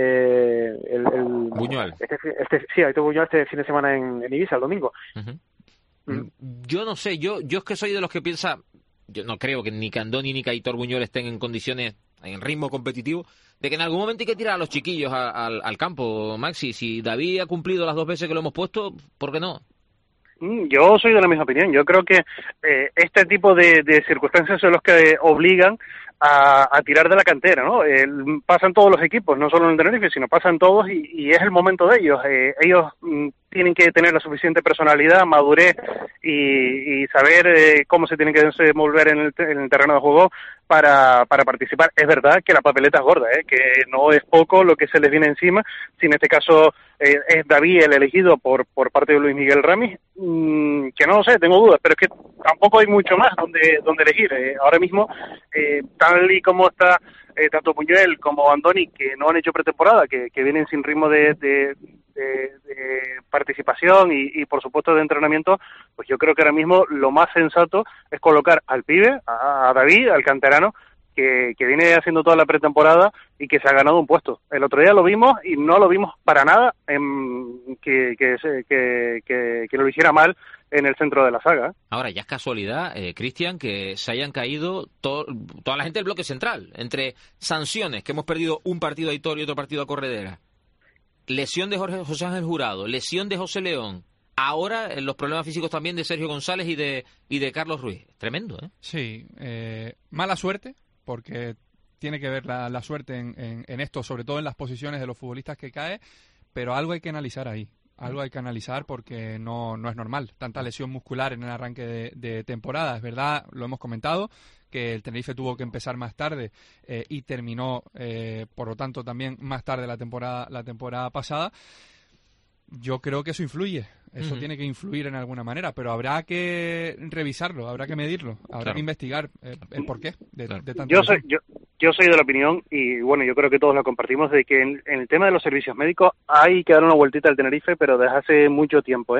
Buñuel. Aitor Buñuel este fin de semana en Ibiza, el domingo. Uh-huh. Yo no sé, yo es que soy de los que piensa, yo no creo que ni Andoni ni Aitor Buñuel estén en condiciones, en ritmo competitivo, de que en algún momento hay que tirar a los chiquillos al campo, Maxi. Si David ha cumplido las 2 veces que lo hemos puesto, ¿por qué no? Yo soy de la misma opinión. Yo creo que este tipo de circunstancias son los que obligan a tirar de la cantera, ¿no? Pasan todos los equipos, no solo en el Tenerife, sino pasan todos, y es el momento de ellos. Ellos tienen que tener la suficiente personalidad, madurez y saber cómo se tienen que desenvolver en el terreno de juego para participar. Es verdad que la papeleta es gorda, que no es poco lo que se les viene encima. Si en este caso es David el elegido por parte de Luis Miguel Ramis, que no lo sé, tengo dudas, pero es que tampoco hay mucho más donde elegir. Ahora mismo, tal y como está tanto Buñuel como Andoni, que no han hecho pretemporada, que vienen sin ritmo de participación y por supuesto de entrenamiento, pues yo creo que ahora mismo lo más sensato es colocar al pibe, a David, al canterano, que viene haciendo toda la pretemporada y que se ha ganado un puesto. El otro día lo vimos y no lo vimos para nada que lo hiciera mal en el centro de la saga. Ahora, ya es casualidad, Cristian, que se hayan caído toda la gente del bloque central, entre sanciones, que hemos perdido un partido a Aitor y otro partido a Corredera, lesión de José Ángel Jurado, lesión de José León, ahora los problemas físicos también de Sergio González y de Carlos Ruiz. Tremendo, ¿eh? Sí, mala suerte, porque tiene que ver la suerte en esto, sobre todo en las posiciones de los futbolistas que cae, pero algo hay que analizar ahí. Algo hay que analizar porque no es normal. Tanta lesión muscular en el arranque de temporada. Es verdad, lo hemos comentado, que el Tenerife tuvo que empezar más tarde y terminó, por lo tanto, también más tarde la temporada pasada. Yo creo que eso influye. Eso tiene que influir en alguna manera, pero habrá que revisarlo, habrá que medirlo, habrá que investigar el porqué de tanta lesión. Yo soy de la opinión, y bueno, yo creo que todos la compartimos, de que en el tema de los servicios médicos hay que dar una vueltita al Tenerife, pero desde hace mucho tiempo,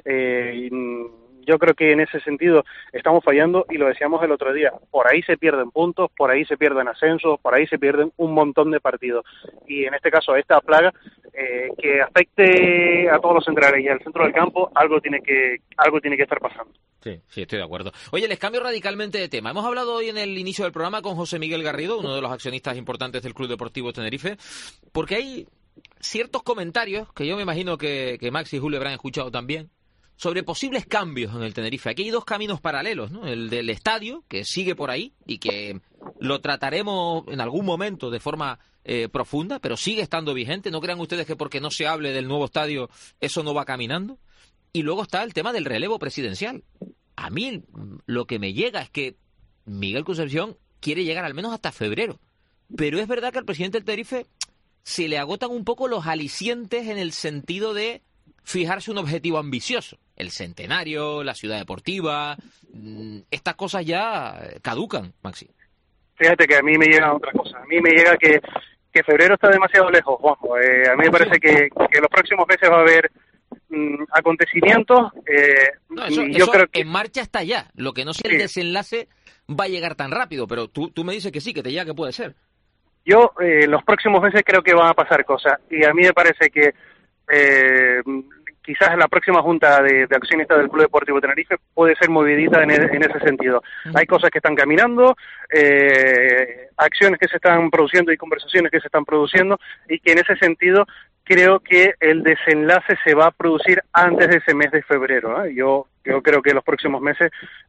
yo creo que en ese sentido estamos fallando, y lo decíamos el otro día, por ahí se pierden puntos, por ahí se pierden ascensos, por ahí se pierden un montón de partidos, y en este caso esta plaga que afecte a todos los centrales y al centro del campo, algo tiene que estar pasando. Sí, estoy de acuerdo. Oye, les cambio radicalmente de tema. Hemos hablado hoy en el inicio del programa con José Miguel Garrido, uno de los accionistas importantes del Club Deportivo Tenerife, porque hay ciertos comentarios que yo me imagino que Max y Julio habrán escuchado también, sobre posibles cambios en el Tenerife. Aquí hay 2 caminos paralelos, ¿no? El del estadio, que sigue por ahí y que lo trataremos en algún momento de forma profunda, pero sigue estando vigente. No crean ustedes que porque no se hable del nuevo estadio eso no va caminando. Y luego está el tema del relevo presidencial. A mí lo que me llega es que Miguel Concepción quiere llegar al menos hasta febrero. Pero es verdad que al presidente del Tenerife se le agotan un poco los alicientes en el sentido de fijarse un objetivo ambicioso. El centenario, la ciudad deportiva, estas cosas ya caducan, Maxi. Fíjate que a mí me llega otra cosa. A mí me llega que febrero está demasiado lejos, Juanjo. A mí me parece que los próximos meses va a haber acontecimientos. Yo creo que en marcha está ya. Lo que no sé el desenlace va a llegar tan rápido, pero tú me dices que sí, que te llega, que puede ser. Yo, los próximos meses creo que van a pasar cosas, y a mí me parece que quizás en la próxima junta de accionistas del Club Deportivo Tenerife puede ser movidita en ese sentido. Hay cosas que están caminando, acciones que se están produciendo y conversaciones que se están produciendo, y que en ese sentido creo que el desenlace se va a producir antes de ese mes de febrero, ¿eh? Yo creo que en los próximos meses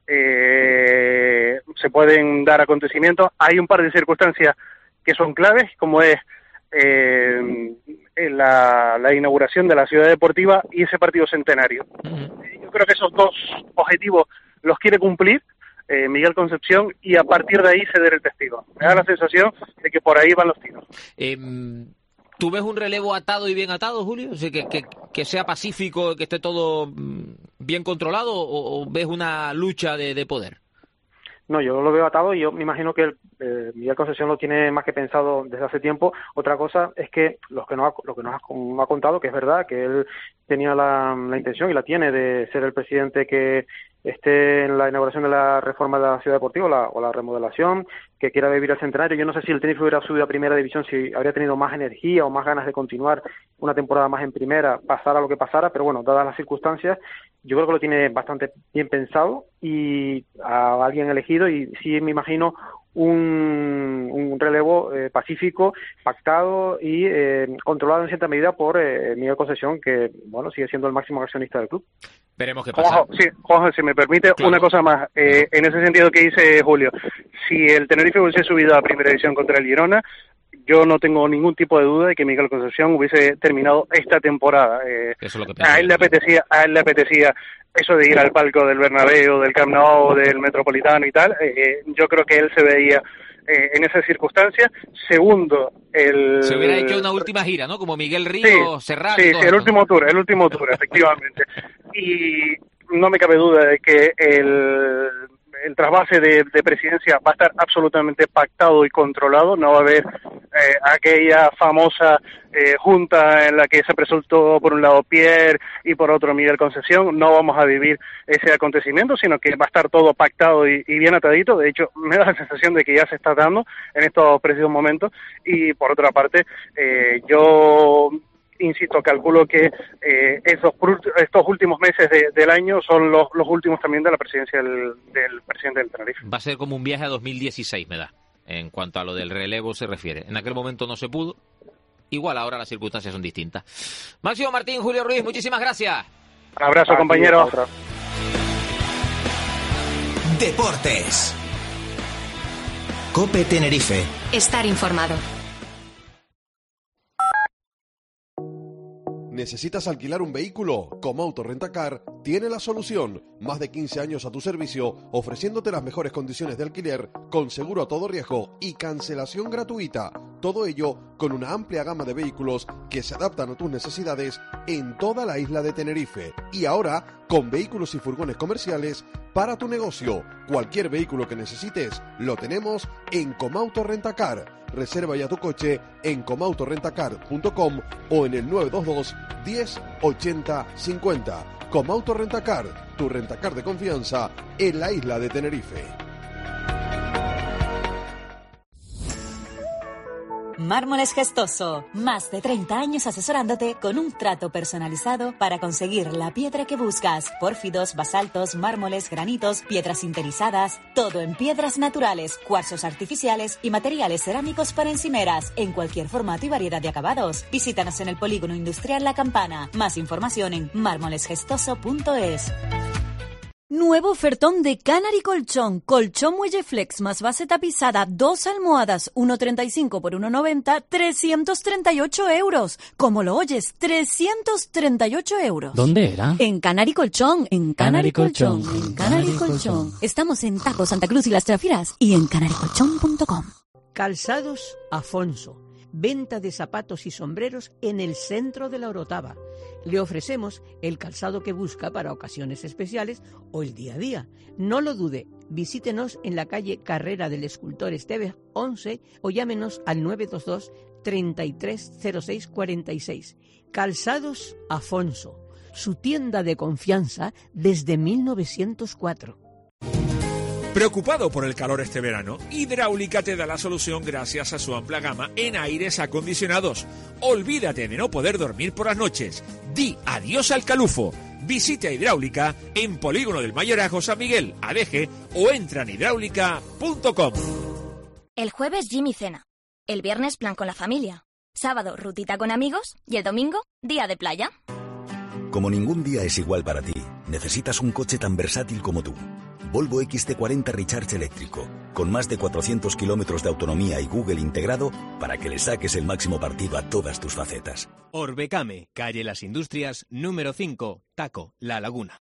se pueden dar acontecimientos. Hay un par de circunstancias que son claves, como es la inauguración de la ciudad deportiva y ese partido centenario. Yo creo que esos dos objetivos los quiere cumplir Miguel Concepción, y a partir de ahí ceder el testigo. Me da la sensación de que por ahí van los tiros. ¿Tú ves un relevo atado y bien atado, Julio? O sea, que sea pacífico, que esté todo bien controlado, o ves una lucha de poder? No, yo lo veo atado, y yo me imagino que Miguel Concepción lo tiene más que pensado desde hace tiempo. Otra cosa es que lo que nos ha contado, que es verdad, que él tenía la intención, y la tiene, de ser el presidente que esté en la inauguración de la reforma de la ciudad deportiva o la remodelación, que quiera vivir el centenario. Yo no sé si el Tenerife hubiera subido a primera división, si habría tenido más energía o más ganas de continuar una temporada más en primera, pasara lo que pasara, pero bueno, dadas las circunstancias, yo creo que lo tiene bastante bien pensado y a alguien elegido, y sí me imagino un relevo pacífico, pactado y controlado en cierta medida por Miguel Concepción, que bueno, sigue siendo el máximo accionista del club. Veremos qué pasa. Juanjo, si me permite, claro, una cosa más. En ese sentido que dice Julio, si el Tenerife hubiese subido a primera división contra el Girona, yo no tengo ningún tipo de duda de que Miguel Concepción hubiese terminado esta temporada. Eso es lo que a él le apetecía eso de ir al palco del Bernabéu, del Camp Nou, del Metropolitano y tal. Yo creo que él se veía en esas circunstancias. Segundo, se hubiera hecho una última gira, ¿no? Como Miguel Río, Serrano. Sí, el último tour, efectivamente. Y no me cabe duda de que el trasvase de presidencia va a estar absolutamente pactado y controlado. No va a haber aquella famosa junta en la que se presentó por un lado Pierre y por otro Miguel Concepción. No vamos a vivir ese acontecimiento, sino que va a estar todo pactado y bien atadito. De hecho, me da la sensación de que ya se está dando en estos precisos momentos. Y por otra parte, yo insisto, calculo que estos últimos meses del año son los últimos también de la presidencia del presidente del Tenerife. Va a ser como un viaje a 2016, me da, en cuanto a lo del relevo se refiere. En aquel momento no se pudo, igual ahora las circunstancias son distintas. Máximo Martín, Julio Ruiz, muchísimas gracias. Un abrazo, compañero. Deportes. COPE Tenerife. Estar informado. ¿Necesitas alquilar un vehículo? Comauto Rentacar tiene la solución. Más de 15 años a tu servicio, ofreciéndote las mejores condiciones de alquiler, con seguro a todo riesgo y cancelación gratuita. Todo ello con una amplia gama de vehículos que se adaptan a tus necesidades en toda la isla de Tenerife. Y ahora, con vehículos y furgones comerciales para tu negocio. Cualquier vehículo que necesites, lo tenemos en Comauto Rentacar. Reserva ya tu coche en comautorentacar.com o en el 922 10 80 50. Comauto Rentacar, tu rentacar de confianza en la isla de Tenerife. Mármoles Gestoso. Más de 30 años asesorándote con un trato personalizado para conseguir la piedra que buscas. Pórfidos, basaltos, mármoles, granitos, piedras sinterizadas. Todo en piedras naturales, cuarzos artificiales y materiales cerámicos para encimeras. En cualquier formato y variedad de acabados. Visítanos en el Polígono Industrial La Campana. Más información en mármolesgestoso.es. Nuevo ofertón de Canary Colchón. Colchón muelle flex más base tapizada, 2 almohadas, 1,35 por 1,90, 338 euros. Como lo oyes, 338 euros. ¿Dónde era? En Canary Colchón, en Canary Colchón, en Canary Colchón. Estamos en Taco, Santa Cruz y Las Trafiras y en canarycolchón.com. Calzados Afonso. Venta de zapatos y sombreros en el centro de la Orotava. Le ofrecemos el calzado que busca para ocasiones especiales o el día a día. No lo dude, visítenos en la calle Carrera del Escultor Esteves 11 o llámenos al 922 3306 46. Calzados Afonso, su tienda de confianza desde 1904. ¿Preocupado por el calor este verano? Hidráulica te da la solución gracias a su amplia gama en aires acondicionados. Olvídate de no poder dormir por las noches. Di adiós al calufo. Visita Hidráulica en Polígono del Mayorazgo San Miguel, ADG, o entra en hidráulica.com. El jueves gym y cena. El viernes plan con la familia. Sábado rutita con amigos y el domingo día de playa. Como ningún día es igual para ti, necesitas un coche tan versátil como tú. Volvo XC40 Recharge eléctrico, con más de 400 kilómetros de autonomía y Google integrado para que le saques el máximo partido a todas tus facetas. Orbecame, calle Las Industrias, número 5, Taco, La Laguna.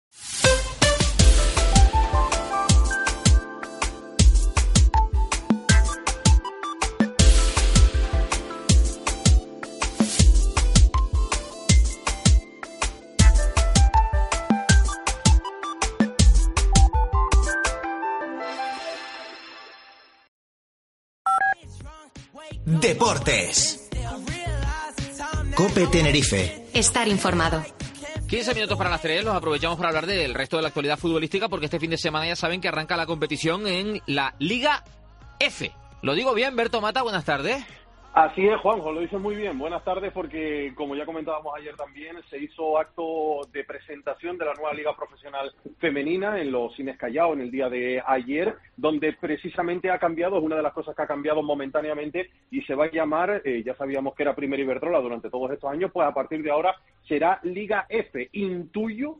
Deportes. COPE Tenerife. Estar informado. 15 minutos para las 3, los aprovechamos para hablar del resto de la actualidad futbolística porque este fin de semana ya saben que arranca la competición en la Liga F. ¿Lo digo bien, Berto Mata? Buenas tardes. Así es, Juanjo, lo dices muy bien. Buenas tardes, porque como ya comentábamos ayer también, se hizo acto de presentación de la nueva Liga Profesional Femenina en los Cines Callao en el día de ayer, donde precisamente ha cambiado, es una de las cosas que ha cambiado momentáneamente y se va a llamar, ya sabíamos que era Primera Iberdrola durante todos estos años, pues a partir de ahora será Liga F. Intuyo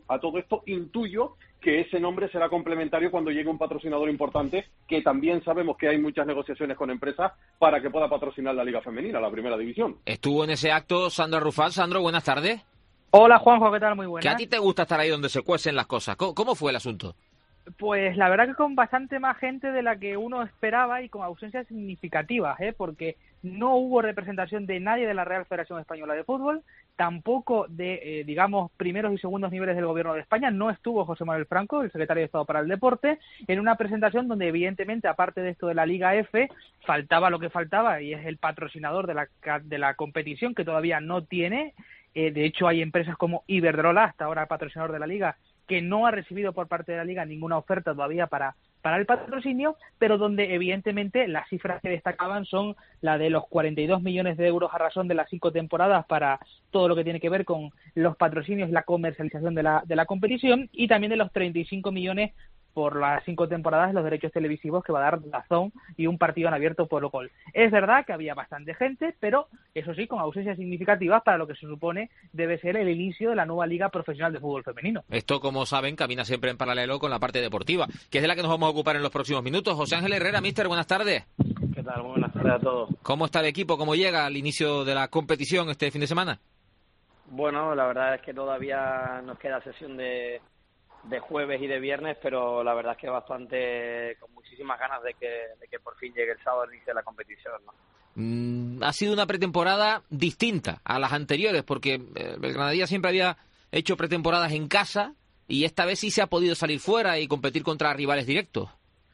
que ese nombre será complementario cuando llegue un patrocinador importante, que también sabemos que hay muchas negociaciones con empresas para que pueda patrocinar la Liga Femenina, la Primera División. Estuvo en ese acto Sandro Arrufat. Sandro, buenas tardes. Hola, Juanjo, ¿qué tal? Muy buenas. ¿Que a ti te gusta estar ahí donde se cuecen las cosas? ¿Cómo fue el asunto? Pues la verdad que con bastante más gente de la que uno esperaba y con ausencias significativas, porque no hubo representación de nadie de la Real Federación Española de Fútbol, tampoco de, primeros y segundos niveles del Gobierno de España. No estuvo José Manuel Franco, el secretario de Estado para el Deporte, en una presentación donde evidentemente, aparte de esto de la Liga F, faltaba lo que faltaba, y es el patrocinador de la competición, que todavía no tiene. De hecho, hay empresas como Iberdrola, hasta ahora patrocinador de la Liga, que no ha recibido por parte de la Liga ninguna oferta todavía para el patrocinio, pero donde evidentemente las cifras que destacaban son la de los 42 millones de euros a razón de las 5 temporadas para todo lo que tiene que ver con los patrocinios y la comercialización de la competición, y también de los 35 millones por las 5 temporadas los derechos televisivos que va a dar DAZN y un partido en abierto por Gol. Es verdad que había bastante gente, pero eso sí, con ausencias significativas para lo que se supone debe ser el inicio de la nueva Liga Profesional de Fútbol Femenino. Esto, como saben, camina siempre en paralelo con la parte deportiva, que es de la que nos vamos a ocupar en los próximos minutos. José Ángel Herrera, míster, buenas tardes. ¿Qué tal? Muy buenas tardes a todos. ¿Cómo está el equipo? ¿Cómo llega al inicio de la competición este fin de semana? Bueno, la verdad es que todavía nos queda sesión de jueves y de viernes, pero la verdad es que bastante, con muchísimas ganas de que por fin llegue el sábado el inicio de la competición, ¿no? Ha sido una pretemporada distinta a las anteriores, porque el Granadilla siempre había hecho pretemporadas en casa y esta vez sí se ha podido salir fuera y competir contra rivales directos.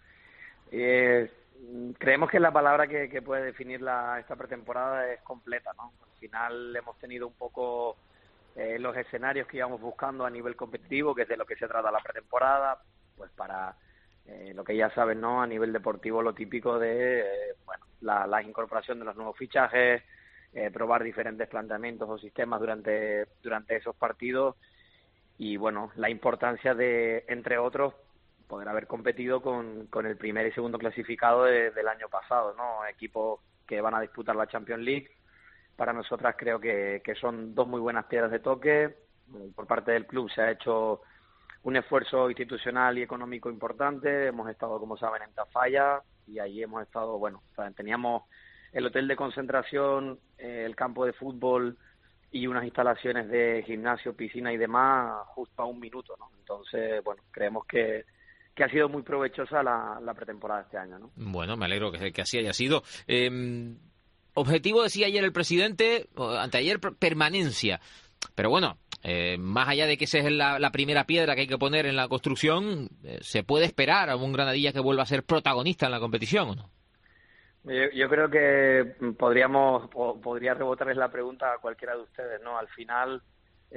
Creemos que la palabra que puede definir esta pretemporada es completa, ¿no? Al final hemos tenido un poco los escenarios que íbamos buscando a nivel competitivo, que es de lo que se trata la pretemporada, pues para lo que ya saben, ¿no? A nivel deportivo, lo típico de la incorporación de los nuevos fichajes, probar diferentes planteamientos o sistemas durante esos partidos, y bueno, la importancia de, entre otros, poder haber competido con el primer y segundo clasificado del año pasado, ¿no? Equipos que van a disputar la Champions League. Para nosotras creo que son dos muy buenas piedras de toque. Por parte del club se ha hecho un esfuerzo institucional y económico importante. Hemos estado, como saben, en Tafalla, y allí hemos estado, teníamos el hotel de concentración, el campo de fútbol y unas instalaciones de gimnasio, piscina y demás justo a 1 minuto, ¿no? Entonces, creemos que ha sido muy provechosa la pretemporada este año, ¿no? Bueno, me alegro que así haya sido. Objetivo, decía ayer el presidente, anteayer, permanencia. Pero bueno, más allá de que esa es la primera piedra que hay que poner en la construcción, ¿se puede esperar a un Granadilla que vuelva a ser protagonista en la competición o no? Yo creo que podría rebotarles la pregunta a cualquiera de ustedes, ¿no? Al final,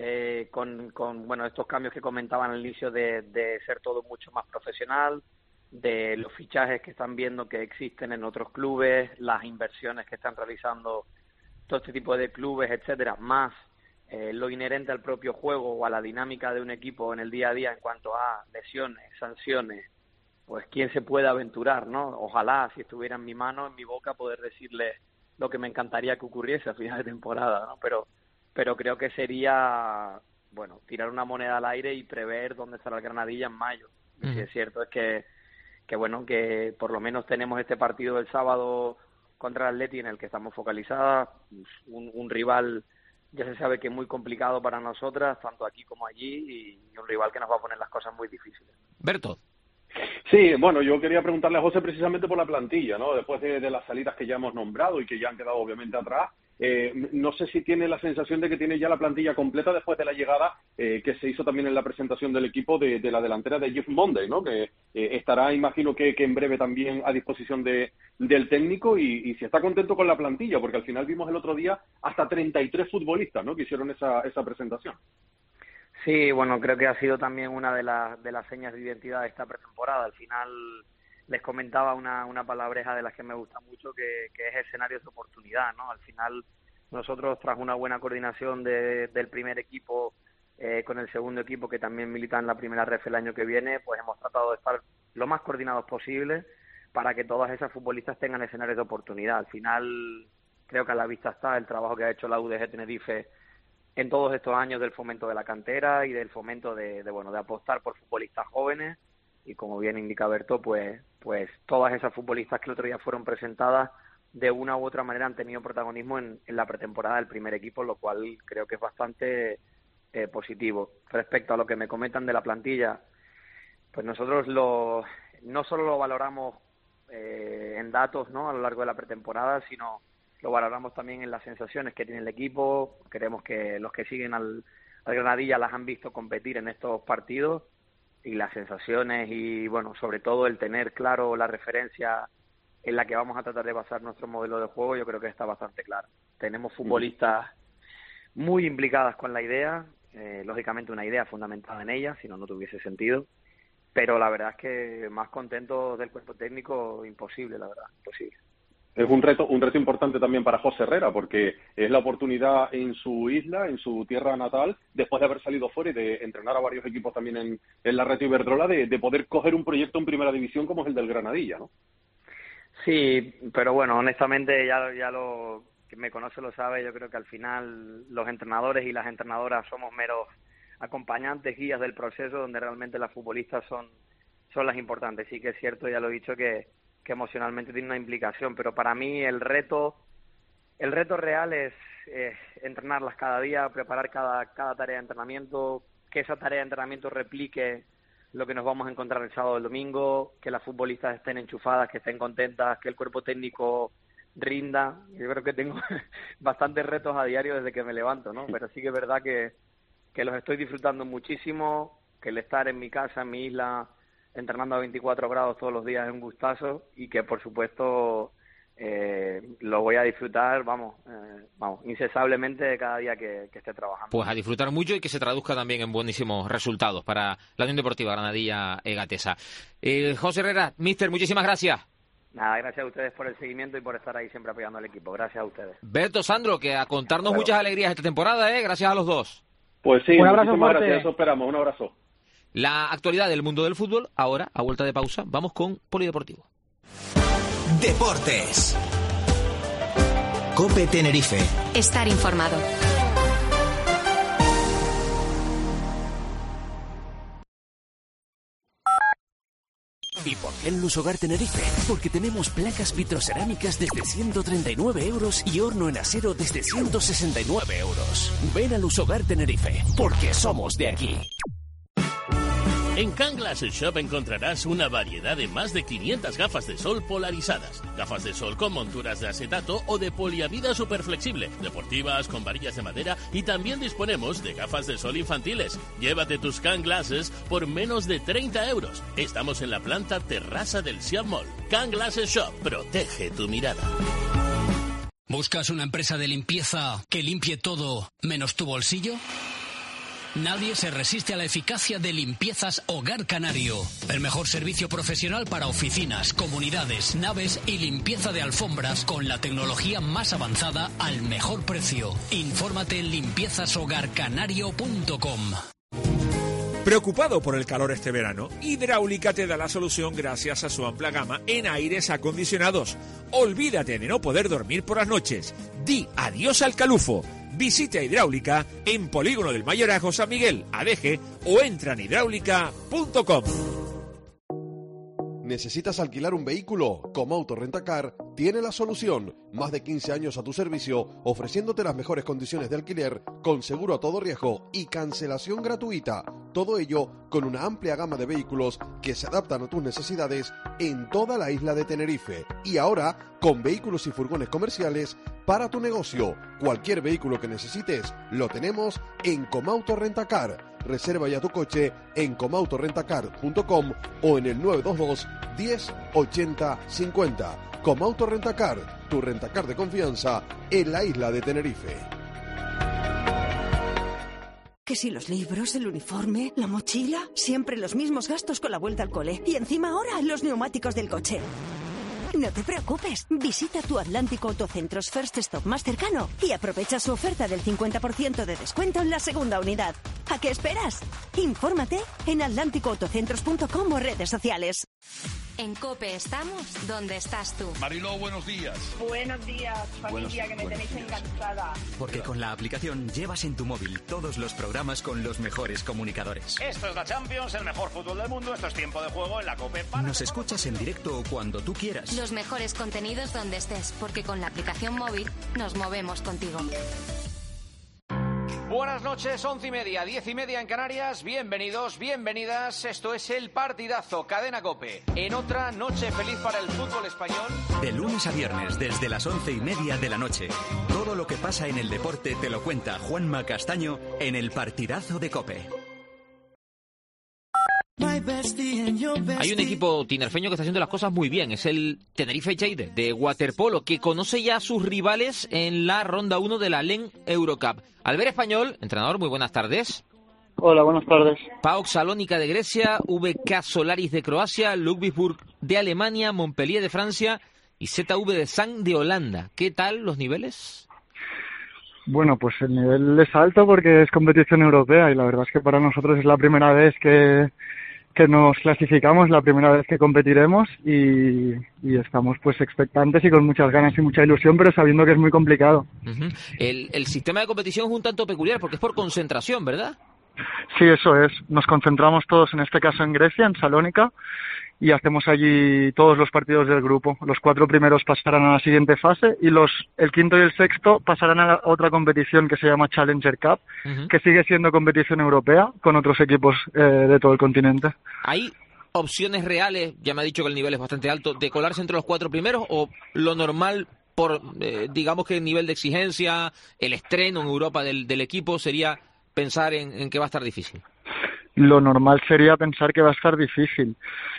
con estos cambios que comentaban al inicio de ser todo mucho más profesional, de los fichajes que están viendo que existen en otros clubes, las inversiones que están realizando todo este tipo de clubes, etcétera, más lo inherente al propio juego o a la dinámica de un equipo en el día a día en cuanto a lesiones, sanciones, pues quién se puede aventurar, ¿no? Ojalá, si estuviera en mi mano, en mi boca, poder decirle lo que me encantaría que ocurriese a final de temporada, ¿no? Pero creo que sería, bueno, tirar una moneda al aire y prever dónde estará el Granadilla en mayo. Y es cierto es que bueno, que por lo menos tenemos este partido del sábado contra el Atleti en el que estamos focalizadas, un rival ya se sabe que es muy complicado para nosotras, tanto aquí como allí, y un rival que nos va a poner las cosas muy difíciles. Berto. Sí, bueno, yo quería preguntarle a José precisamente por la plantilla, ¿no? Después de las salidas que ya hemos nombrado y que ya han quedado obviamente atrás, no sé si tiene la sensación de que tiene ya la plantilla completa después de la llegada que se hizo también en la presentación del equipo de la delantera de Jeff Monday, ¿no? Que estará, imagino que en breve también a disposición del técnico y si está contento con la plantilla, porque al final vimos el otro día hasta 33 futbolistas, ¿no? Que hicieron esa presentación. Sí, bueno, creo que ha sido también una de las señas de identidad de esta pretemporada. Al final les comentaba una palabreja de las que me gusta mucho, que es escenarios de oportunidad, ¿no? Al final nosotros, tras una buena coordinación del primer equipo con el segundo equipo, que también milita en la primera ref el año que viene, pues hemos tratado de estar lo más coordinados posible para que todas esas futbolistas tengan escenarios de oportunidad. Al final creo que a la vista está el trabajo que ha hecho la UDG Tenerife en todos estos años del fomento de la cantera y del fomento de apostar por futbolistas jóvenes, y como bien indica Berto, pues todas esas futbolistas que el otro día fueron presentadas de una u otra manera han tenido protagonismo en la pretemporada del primer equipo, lo cual creo que es bastante positivo. Respecto a lo que me comentan de la plantilla, pues nosotros no solo lo valoramos en datos, ¿no?, a lo largo de la pretemporada, sino lo valoramos también en las sensaciones que tiene el equipo. Creemos que los que siguen al Granadilla las han visto competir en estos partidos, y las sensaciones y, bueno, sobre todo el tener claro la referencia en la que vamos a tratar de basar nuestro modelo de juego, yo creo que está bastante claro. Tenemos futbolistas muy implicadas con la idea, lógicamente una idea fundamentada en ella, si no tuviese sentido, pero la verdad es que más contento del cuerpo técnico, imposible, la verdad, imposible. Es un reto importante también para José Herrera, porque es la oportunidad en su isla, en su tierra natal, después de haber salido fuera y de entrenar a varios equipos también en la Reto Iberdrola, de poder coger un proyecto en primera división como es el del Granadilla, ¿no? Sí, pero bueno, honestamente ya lo que me conoce lo sabe. Yo creo que al final los entrenadores y las entrenadoras somos meros acompañantes, guías del proceso, donde realmente las futbolistas son las importantes. Sí que es cierto, ya lo he dicho, que emocionalmente tiene una implicación, pero para mí el reto real es entrenarlas cada día, preparar cada tarea de entrenamiento, que esa tarea de entrenamiento replique lo que nos vamos a encontrar el sábado o el domingo, que las futbolistas estén enchufadas, que estén contentas, que el cuerpo técnico rinda. Yo creo que tengo bastantes retos a diario desde que me levanto, ¿no? Pero sí que es verdad que los estoy disfrutando muchísimo, que el estar en mi casa, en mi isla, entrenando a 24 grados todos los días es un gustazo, y que por supuesto lo voy a disfrutar, incesablemente cada día que esté trabajando. Pues a disfrutar mucho, y que se traduzca también en buenísimos resultados para la Unión Deportiva Granadilla Egatesa. José Herrera, míster, muchísimas gracias. Nada, gracias a ustedes por el seguimiento y por estar ahí siempre apoyando al equipo. Gracias a ustedes. Berto, Sandro, que a contarnos muchas alegrías esta temporada, gracias a los dos. Pues sí, un abrazo muchísimas fuerte. gracias, eso esperamos, un abrazo. La actualidad del mundo del fútbol, ahora, a vuelta de pausa, vamos con Polideportivo. Deportes. COPE Tenerife. Estar informado. ¿Y por qué en Lusogar Tenerife? Porque tenemos placas vitrocerámicas desde 139 euros y horno en acero desde 169 euros. Ven a Lusogar Tenerife, porque somos de aquí. En Can Glasses Shop encontrarás una variedad de más de 500 gafas de sol polarizadas. Gafas de sol con monturas de acetato o de poliamida superflexible, deportivas, con varillas de madera, y también disponemos de gafas de sol infantiles. Llévate tus Can Glasses por menos de 30 euros. Estamos en la planta terraza del Siam Mall. Can Glasses Shop, protege tu mirada. ¿Buscas una empresa de limpieza que limpie todo menos tu bolsillo? Nadie se resiste a la eficacia de Limpiezas Hogar Canario. El mejor servicio profesional para oficinas, comunidades, naves y limpieza de alfombras con la tecnología más avanzada al mejor precio. Infórmate en limpiezashogarcanario.com. ¿Preocupado por el calor este verano? Hidráulica te da la solución gracias a su amplia gama en aires acondicionados. Olvídate de no poder dormir por las noches. Di adiós al calufo. Visita Hidráulica en Polígono del Mayorazgo San Miguel, ADG, o entra en hidráulica.com. ¿Necesitas alquilar un vehículo? Comauto Rentacar tiene la solución. Más de 15 años a tu servicio, ofreciéndote las mejores condiciones de alquiler, con seguro a todo riesgo y cancelación gratuita. Todo ello con una amplia gama de vehículos que se adaptan a tus necesidades en toda la isla de Tenerife. Y ahora, con vehículos y furgones comerciales para tu negocio. Cualquier vehículo que necesites, lo tenemos en Comauto Rentacar. Reserva ya tu coche en comautorentacar.com o en el 922 10 80 50. Comauto Rentacar, tu rentacar de confianza en la isla de Tenerife. Que si los libros, el uniforme, la mochila, siempre los mismos gastos con la vuelta al cole. Y encima ahora los neumáticos del coche. No te preocupes, visita tu Atlántico Autocentros First Stop más cercano y aprovecha su oferta del 50% de descuento en la segunda unidad. ¿A qué esperas? Infórmate en atlánticoautocentros.com o redes sociales. En COPE estamos donde estás tú. Mariló, buenos días. Buenos días, familia, que me tenéis encantada. Porque con la aplicación llevas en tu móvil todos los programas con los mejores comunicadores. Esto es la Champions, el mejor fútbol del mundo. Esto es tiempo de juego en la COPE. Nos escuchas en directo o cuando tú quieras. Los mejores contenidos donde estés, porque con la aplicación móvil nos movemos contigo. Buenas noches, 11:30, 10:30 en Canarias. Bienvenidos, bienvenidas. Esto es El Partidazo, Cadena COPE. En otra noche feliz para el fútbol español. De lunes a viernes, desde las 11:30 de la noche. Todo lo que pasa en el deporte te lo cuenta Juanma Castaño en El Partidazo de COPE. Hay un equipo tinerfeño que está haciendo las cosas muy bien. Es el Tenerife Lleida de waterpolo, que conoce ya a sus rivales en la ronda 1 de la LEN Eurocup. Albert Español, entrenador, muy buenas tardes. Hola, buenas tardes. PAOK Salónica de Grecia, VK Solaris de Croacia, Ludwigsburg de Alemania, Montpellier de Francia y ZV de Sang de Holanda. ¿Qué tal los niveles? Bueno, pues el nivel es alto porque es competición europea y la verdad es que para nosotros es la primera vez que nos clasificamos, la primera vez que competiremos y estamos pues expectantes y con muchas ganas y mucha ilusión, pero sabiendo que es muy complicado. Uh-huh. El sistema de competición es un tanto peculiar porque es por concentración, ¿verdad? Sí, eso es. Nos concentramos todos, en este caso en Grecia, en Salónica, y hacemos allí todos los partidos del grupo. Los 4 primeros pasarán a la siguiente fase y el quinto y el sexto pasarán a la otra competición que se llama Challenger Cup, que sigue siendo competición europea con otros equipos de todo el continente. ¿Hay opciones reales, ya me ha dicho que el nivel es bastante alto, de colarse entre los 4 primeros o lo normal por, digamos que el nivel de exigencia, el estreno en Europa del equipo sería pensar en que va a estar difícil? Lo normal sería pensar que va a estar difícil.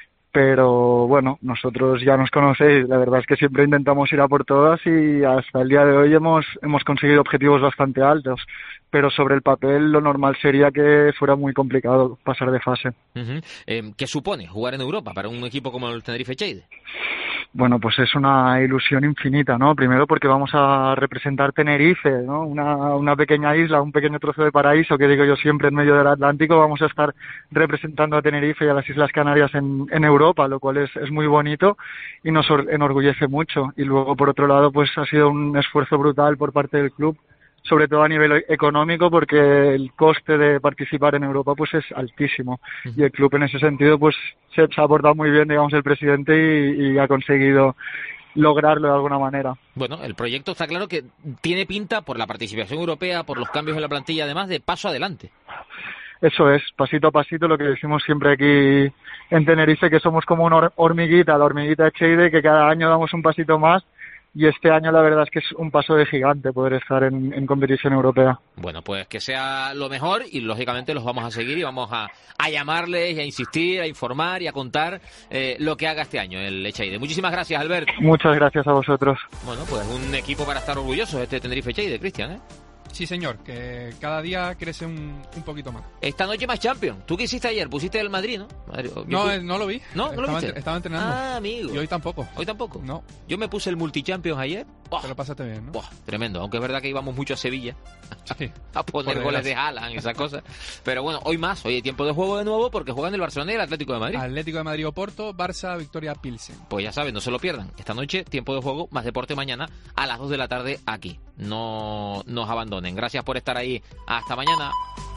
Pero bueno, nosotros ya nos conocéis, la verdad es que siempre intentamos ir a por todas y hasta el día de hoy hemos conseguido objetivos bastante altos, pero sobre el papel lo normal sería que fuera muy complicado pasar de fase. Uh-huh. ¿Qué supone jugar en Europa para un equipo como el Tenerife Lleida? Bueno, pues es una ilusión infinita, ¿no? Primero porque vamos a representar Tenerife, ¿no? Una pequeña isla, un pequeño trozo de paraíso que digo yo siempre en medio del Atlántico. Vamos a estar representando a Tenerife y a las Islas Canarias en Europa, lo cual es muy bonito y nos enorgullece mucho. Y luego, por otro lado, pues ha sido un esfuerzo brutal por parte del club, sobre todo a nivel económico, porque el coste de participar en Europa pues es altísimo. Y el club en ese sentido pues se ha portado muy bien, digamos, el presidente y ha conseguido lograrlo de alguna manera. Bueno, el proyecto está claro que tiene pinta, por la participación europea, por los cambios en la plantilla, además, de paso adelante. Eso es, pasito a pasito, lo que decimos siempre aquí en Tenerife, que somos como una hormiguita, la hormiguita de Cheide, que cada año damos un pasito más. Y este año la verdad es que es un paso de gigante poder estar en competición europea. Bueno, pues que sea lo mejor y lógicamente los vamos a seguir y vamos a llamarles y a insistir, a informar y a contar lo que haga este año el Echeide. Muchísimas gracias, Albert. Muchas gracias a vosotros. Bueno, pues un equipo para estar orgullosos este Tenerife Echeide, Cristian, ¿eh? Sí, señor, que cada día crece un poquito más. Esta noche más Champions. ¿Tú qué hiciste ayer? Pusiste el Madrid, ¿no? No lo vi. ¿No lo viste? Estaba entrenando. Ah, amigo. Y hoy tampoco. ¿Hoy tampoco? No. Yo me puse el Multichampions ayer. Te lo pasaste bien, ¿no? Tremendo. Aunque es verdad que íbamos mucho a Sevilla sí, a poner goles de Haaland y esas cosas. Pero bueno, hoy más. Hoy hay tiempo de juego de nuevo porque juegan el Barcelona y el Atlético de Madrid. Atlético de Madrid Oporto, Barça, Victoria Pilsen. Pues ya saben, no se lo pierdan. Esta noche, tiempo de juego, más deporte mañana a las 2 de la tarde aquí. No nos abandonen. Gracias por estar ahí. Hasta mañana.